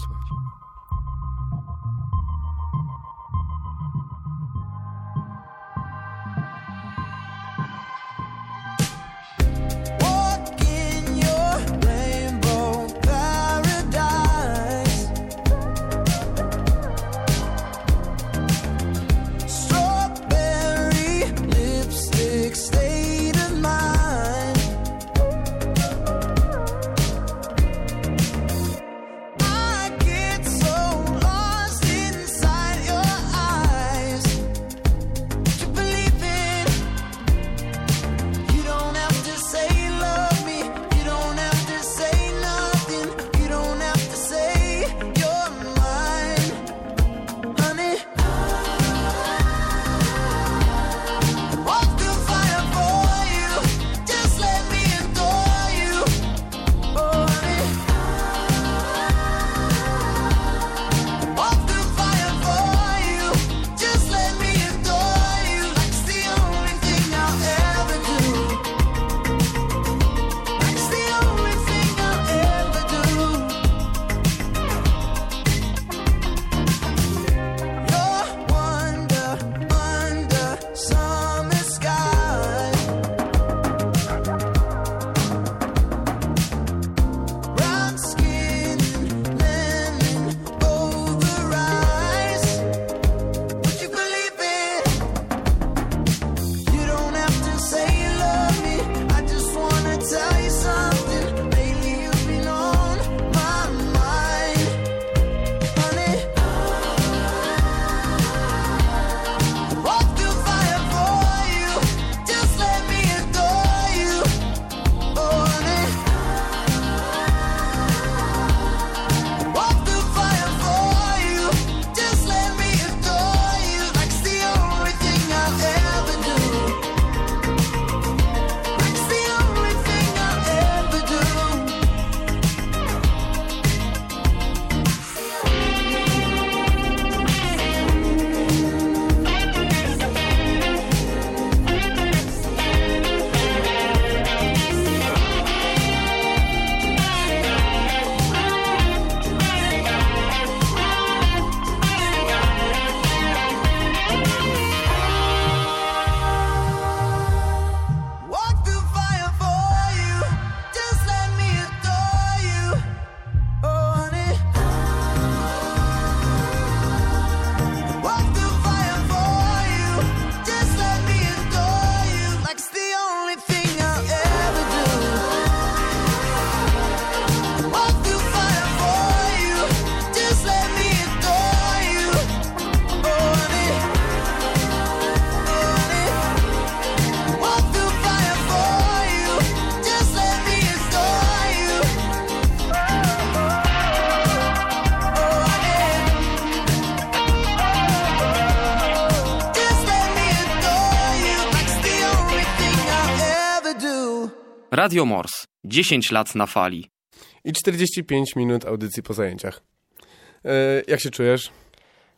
Radio Mors. 10 lat na fali. I 45 minut audycji po zajęciach. Jak się czujesz?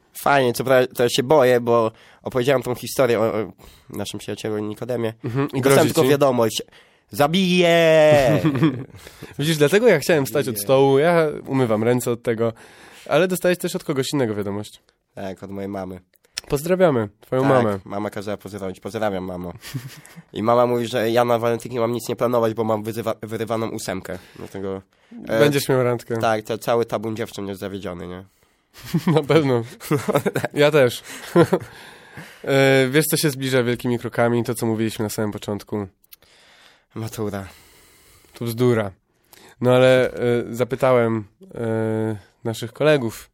Fajnie, co prawda teraz się boję, bo opowiedziałem tą historię o naszym przyjacielu Nikodemie. I dostałem tylko wiadomość. Zabiję! Widzisz, dlatego ja chciałem wstać od stołu, ja umywam ręce od tego, ale dostałeś też od kogoś innego wiadomość. Tak, od mojej mamy. Pozdrawiamy twoją mamę. Mama kazała pozdrowić. Pozdrawiam, mamo. I mama mówi, że ja na walentynki mam nic nie planować, bo mam wyrywaną 8. Dlatego, będziesz miał randkę. Tak, to cały tabun dziewczyn jest zawiedziony, nie? Na pewno. Ja też. Wiesz, co się zbliża wielkimi krokami? To, co mówiliśmy na samym początku. Matura. To bzdura. No ale zapytałem naszych kolegów,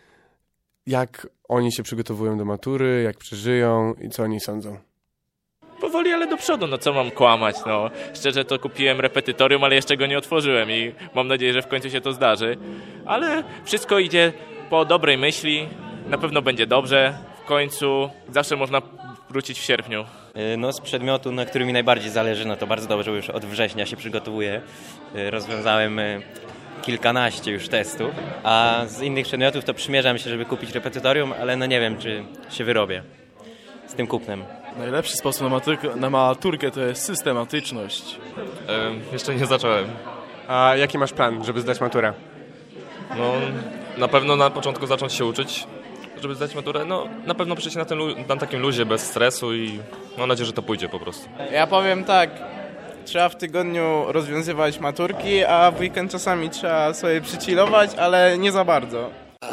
jak oni się przygotowują do matury, jak przeżyją i co oni sądzą. Powoli, ale do przodu, no co mam kłamać, no. Szczerze to kupiłem repetytorium, ale jeszcze go nie otworzyłem i mam nadzieję, że w końcu się to zdarzy. Ale wszystko idzie po dobrej myśli, na pewno będzie dobrze. W końcu zawsze można wrócić w sierpniu. No z przedmiotu, na którym mi najbardziej zależy, no to bardzo dobrze, bo już od września się przygotowuję. Rozwiązałem kilkanaście już testów, a z innych przedmiotów to przymierzam się, żeby kupić repetytorium, ale no nie wiem, czy się wyrobię z tym kupnem. Najlepszy sposób na maturkę to jest systematyczność. Jeszcze nie zacząłem. A jaki masz plan, żeby zdać maturę? No, na pewno na początku zacząć się uczyć, żeby zdać maturę. No, na pewno przejść na takim luzie, bez stresu i mam nadzieję, że to pójdzie po prostu. Ja powiem tak, trzeba w tygodniu rozwiązywać maturki, a w weekend czasami trzeba sobie przychillować, ale nie za bardzo.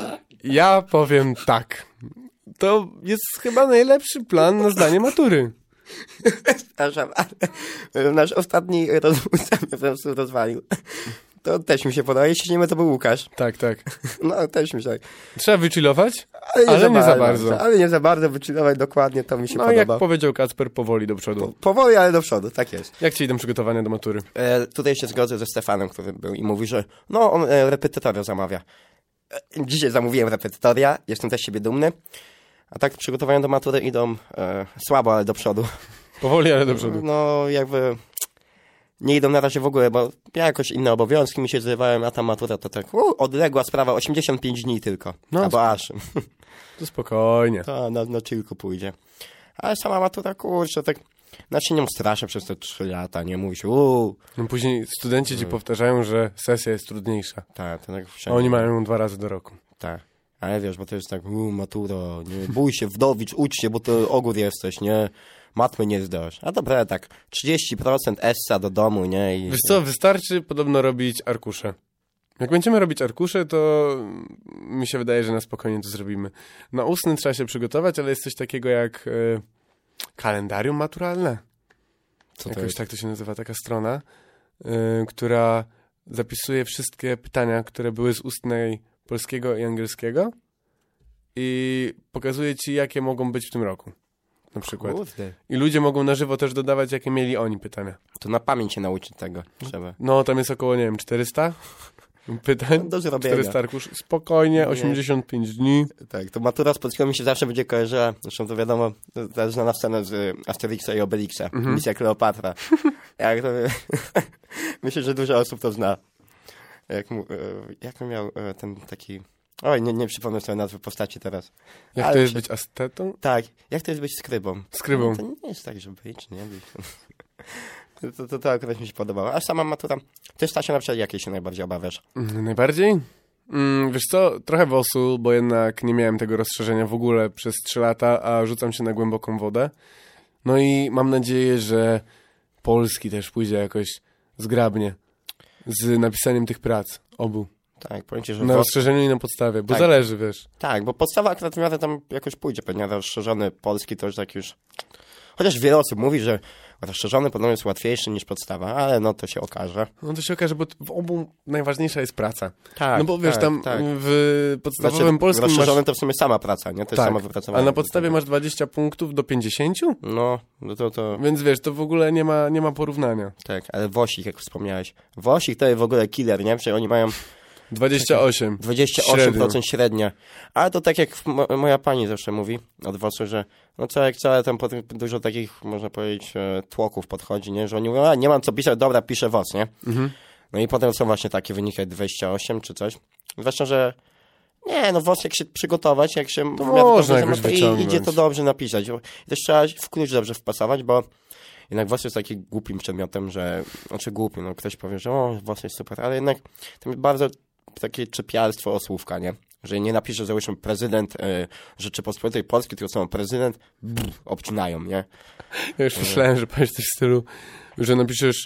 Ja powiem tak. To jest chyba najlepszy plan na zdanie matury. Przepraszam, ale nasz ostatni rozmówca mnie po prostu rozwalił. To też mi się podoba. Jeśli nie my, to był Łukasz. Tak, tak. No, też mi się... Trzeba wychillować, ale nie za bardzo. Ale nie za bardzo wychillować, dokładnie, to mi się podoba. No, jak powiedział Kacper, powoli do przodu. Powoli, ale do przodu, tak jest. Jak ci idą przygotowania do matury? Tutaj się zgodzę ze Stefanem, który był i mówi, że no, on repetytoria zamawia. Dzisiaj zamówiłem repetytoria, jestem też z siebie dumny. A tak przygotowania do matury idą słabo, ale do przodu. Powoli, ale do przodu. No, jakby nie idą na razie w ogóle, bo ja jakoś inne obowiązki mi się zrywałem, a ta matura to tak odległa sprawa, 85 dni tylko. No, albo aż. To spokojnie. To na chillku pójdzie. Ale sama matura, kurczę, tak... Znaczy nie straszę przez te 3 lata, nie mówi się No później studenci ci powtarzają, że sesja jest trudniejsza. Tak, to tak wszędzie. Oni mają ją 2 razy do roku. Tak. Ale wiesz, bo to jest tak, matura, nie bój się, wdowicz, ucz się, bo to ogór jesteś, nie? Matmy nie zdasz. A dobra, tak, 30% essa do domu, nie? I... Wiesz co, wystarczy podobno robić arkusze. Jak będziemy robić arkusze, to mi się wydaje, że na spokojnie to zrobimy. Na ustny trzeba się przygotować, ale jest coś takiego jak kalendarium maturalne. Co to jakoś jest? Tak to się nazywa, taka strona, która zapisuje wszystkie pytania, które były z ustnej polskiego i angielskiego i pokazuje ci, jakie mogą być w tym roku. Na przykład. Kurde. I ludzie mogą na żywo też dodawać, jakie mieli oni pytania. To na pamięć się nauczyć tego trzeba. No, tam jest około, nie wiem, 400 pytań. Do zrobienia. 400 arkusz. Spokojnie, 85 dni. Tak, to matura z polskiego mi się zawsze będzie kojarzyła, zresztą to wiadomo, to jest znana scena z Asterixa i Obelixa, misja Kleopatra. Jak to, myślę, że dużo osób to zna. Jak miał ten taki... Oj, nie przypomnę sobie nazwy postaci teraz. Jak ale to jest być astetą? Tak, jak to jest być skrybą? Skrybą. No, to nie jest tak, żeby być, nie być. To akurat mi się podobało. A sama matura, ty Stasia na przykład jakiej się najbardziej obawiasz? Najbardziej? Wiesz co, trochę WOS-u, bo jednak nie miałem tego rozszerzenia w ogóle przez 3 lata, a rzucam się na głęboką wodę. No i mam nadzieję, że polski też pójdzie jakoś zgrabnie z napisaniem tych prac, obu. Tak, powiem ci, że na rozszerzeniu i na podstawie, bo tak, zależy, wiesz. Tak, bo podstawa akurat w miarę tam jakoś pójdzie, pewnie rozszerzony polski to już tak już... Chociaż wiele osób mówi, że rozszerzony podobno jest łatwiejszy niż podstawa, ale no to się okaże. No to się okaże, bo w obu najważniejsza jest praca. Tak. No bo wiesz, tam w podstawowym polskim rozszerzony masz... to w sumie sama praca, nie? To jest sama wypracowana. A na podstawie masz 20 punktów do 50? No to... Więc wiesz, to w ogóle nie ma porównania. Tak, ale WOSik, jak wspomniałeś. WOSik to jest w ogóle killer, nie? Przecież oni mają... 28. 28% średnia. Ale to tak jak moja pani zawsze mówi od WOS-u, że no całe tam dużo takich, można powiedzieć, tłoków podchodzi, nie? Że oni mówią, nie mam co pisać, dobra, piszę WOS, nie? No i potem są właśnie takie wyniki jak 28 czy coś. Zwłaszcza, że Nie, no włos jak się przygotować, jak się to można jakoś wyciągnąć. Idzie to dobrze napisać. Też trzeba w klucz dobrze wpasować, bo jednak włos jest takim głupim przedmiotem, że... Znaczy głupi, no ktoś powie, że włos jest super, ale jednak to jest bardzo takie czepialstwo o słówka, nie? Że nie napisze, załóżmy, prezydent Rzeczypospolitej Polskiej, tylko samo prezydent, obcinają, nie? Ja już myślałem, że powiesz coś w stylu, że napiszesz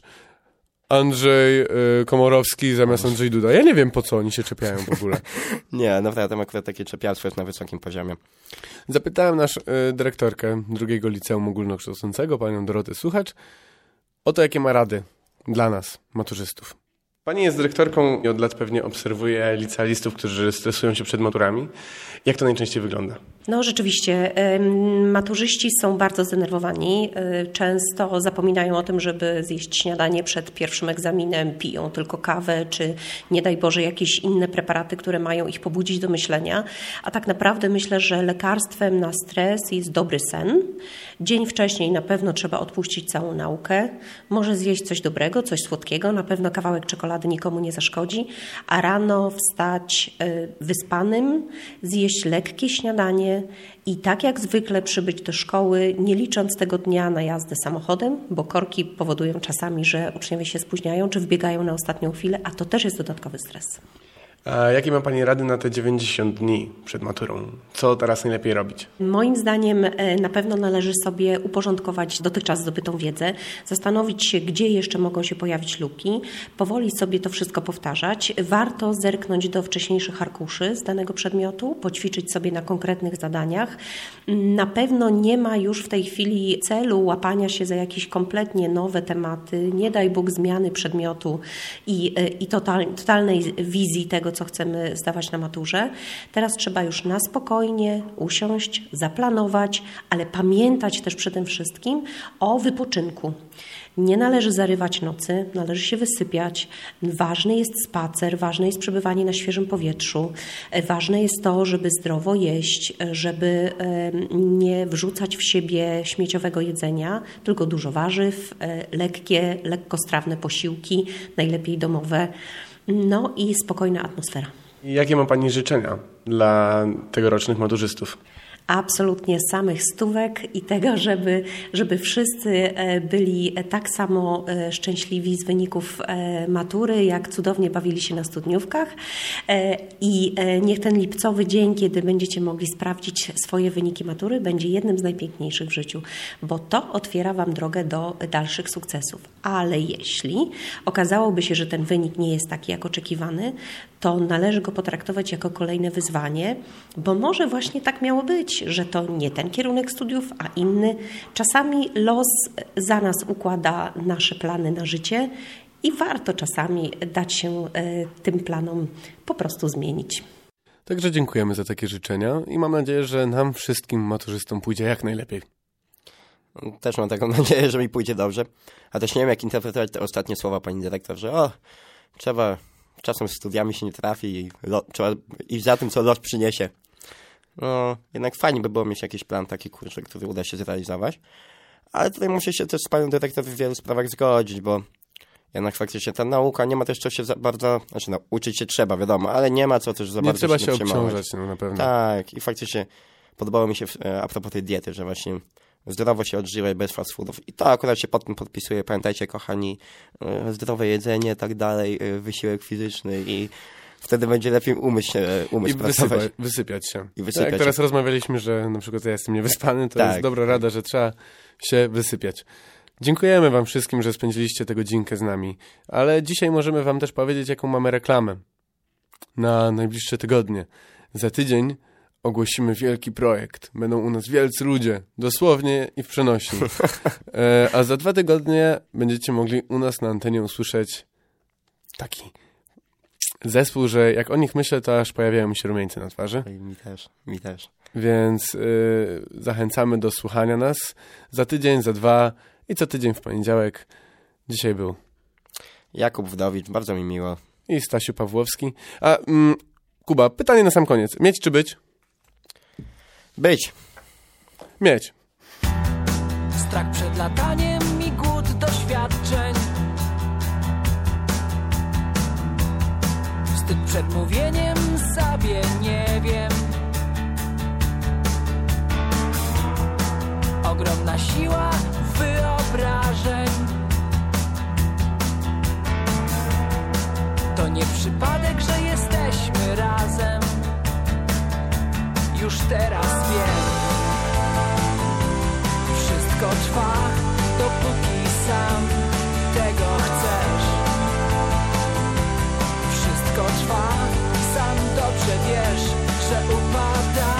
Andrzej Komorowski zamiast Andrzej Duda. Ja nie wiem, po co oni się czepiają w ogóle. Nie, naprawdę tam akurat takie czepialstwo jest na wysokim poziomie. Zapytałem dyrektorkę drugiego liceum ogólnokształcącego, panią Dorotę Suchacz, o to, jakie ma rady dla nas, maturzystów. Pani jest dyrektorką i od lat pewnie obserwuje licealistów, którzy stresują się przed maturami. Jak to najczęściej wygląda? No rzeczywiście, maturzyści są bardzo zdenerwowani. Często zapominają o tym, żeby zjeść śniadanie przed pierwszym egzaminem, piją tylko kawę, czy nie daj Boże jakieś inne preparaty, które mają ich pobudzić do myślenia. A tak naprawdę myślę, że lekarstwem na stres jest dobry sen. Dzień wcześniej na pewno trzeba odpuścić całą naukę. Może zjeść coś dobrego, coś słodkiego, na pewno kawałek czekolady nikomu nie zaszkodzi, a rano wstać wyspanym, zjeść lekkie śniadanie i tak jak zwykle przybyć do szkoły, nie licząc tego dnia na jazdę samochodem, bo korki powodują czasami, że uczniowie się spóźniają czy wbiegają na ostatnią chwilę, a to też jest dodatkowy stres. A jakie ma Pani rady na te 90 dni przed maturą? Co teraz najlepiej robić? Moim zdaniem na pewno należy sobie uporządkować dotychczas zdobytą wiedzę, zastanowić się, gdzie jeszcze mogą się pojawić luki, powoli sobie to wszystko powtarzać. Warto zerknąć do wcześniejszych arkuszy z danego przedmiotu, poćwiczyć sobie na konkretnych zadaniach. Na pewno nie ma już w tej chwili celu łapania się za jakieś kompletnie nowe tematy, nie daj Bóg zmiany przedmiotu i totalnej wizji tego, co chcemy zdawać na maturze. Teraz trzeba już na spokojnie usiąść, zaplanować, ale pamiętać też przede wszystkim o wypoczynku. Nie należy zarywać nocy, należy się wysypiać. Ważny jest spacer, ważne jest przebywanie na świeżym powietrzu. Ważne jest to, żeby zdrowo jeść, żeby nie wrzucać w siebie śmieciowego jedzenia, tylko dużo warzyw, lekkie, lekkostrawne posiłki, najlepiej domowe. No i spokojna atmosfera. I jakie ma Pani życzenia dla tegorocznych maturzystów? Absolutnie samych stówek i tego, żeby wszyscy byli tak samo szczęśliwi z wyników matury, jak cudownie bawili się na studniówkach. I niech ten lipcowy dzień, kiedy będziecie mogli sprawdzić swoje wyniki matury, będzie jednym z najpiękniejszych w życiu, bo to otwiera Wam drogę do dalszych sukcesów. Ale jeśli okazałoby się, że ten wynik nie jest taki jak oczekiwany, to należy go potraktować jako kolejne wyzwanie, bo może właśnie tak miało być, że to nie ten kierunek studiów, a inny. Czasami los za nas układa nasze plany na życie i warto czasami dać się tym planom po prostu zmienić. Także dziękujemy za takie życzenia i mam nadzieję, że nam wszystkim maturzystom pójdzie jak najlepiej. Też mam taką nadzieję, że mi pójdzie dobrze. A też nie wiem, jak interpretować te ostatnie słowa pani dyrektor, że czasem z studiami się nie trafi i trzeba iść za tym, co los przyniesie. No, jednak fajnie by było mieć jakiś plan taki, kurczę, który uda się zrealizować. Ale tutaj muszę się też z panią dyrektor w wielu sprawach zgodzić, bo jednak faktycznie ta nauka nie ma też co się za bardzo... Znaczy, uczyć się trzeba, wiadomo, ale nie ma co też za bardzo się obciążać, no na pewno. Tak, i faktycznie podobało mi się a propos tej diety, że właśnie zdrowo się odżywiać bez fast foodów. I to akurat się pod tym podpisuje. Pamiętajcie, kochani, zdrowe jedzenie, tak dalej, wysiłek fizyczny i wtedy będzie lepiej umysł pracować. Wysypiać się. I wysypiać. Jak teraz rozmawialiśmy, że na przykład ja jestem niewyspany, to jest dobra rada, że trzeba się wysypiać. Dziękujemy Wam wszystkim, że spędziliście tę godzinkę z nami. Ale dzisiaj możemy Wam też powiedzieć, jaką mamy reklamę na najbliższe tygodnie. Za tydzień ogłosimy wielki projekt. Będą u nas wielcy ludzie, dosłownie i w przenośni. A za 2 tygodnie będziecie mogli u nas na antenie usłyszeć taki zespół, że jak o nich myślę, to aż pojawiają mi się rumieńce na twarzy. Mi też. Więc zachęcamy do słuchania nas za tydzień, za 2 i co tydzień w poniedziałek. Dzisiaj był Jakub Wdowicz, bardzo mi miło. I Stasiu Pawłowski. A Kuba, pytanie na sam koniec. Mieć czy być? Być. Mieć. Strach przed lataniem i głód doświadczeń. Wstyd przed mówieniem sobie, nie wiem. Ogromna siła wyobrażeń. To nie przypadek, że jesteśmy razem. Już teraz wiem. Wszystko trwa, dopóki sam tego chcesz. Wszystko trwa, sam dobrze wiesz, że upada.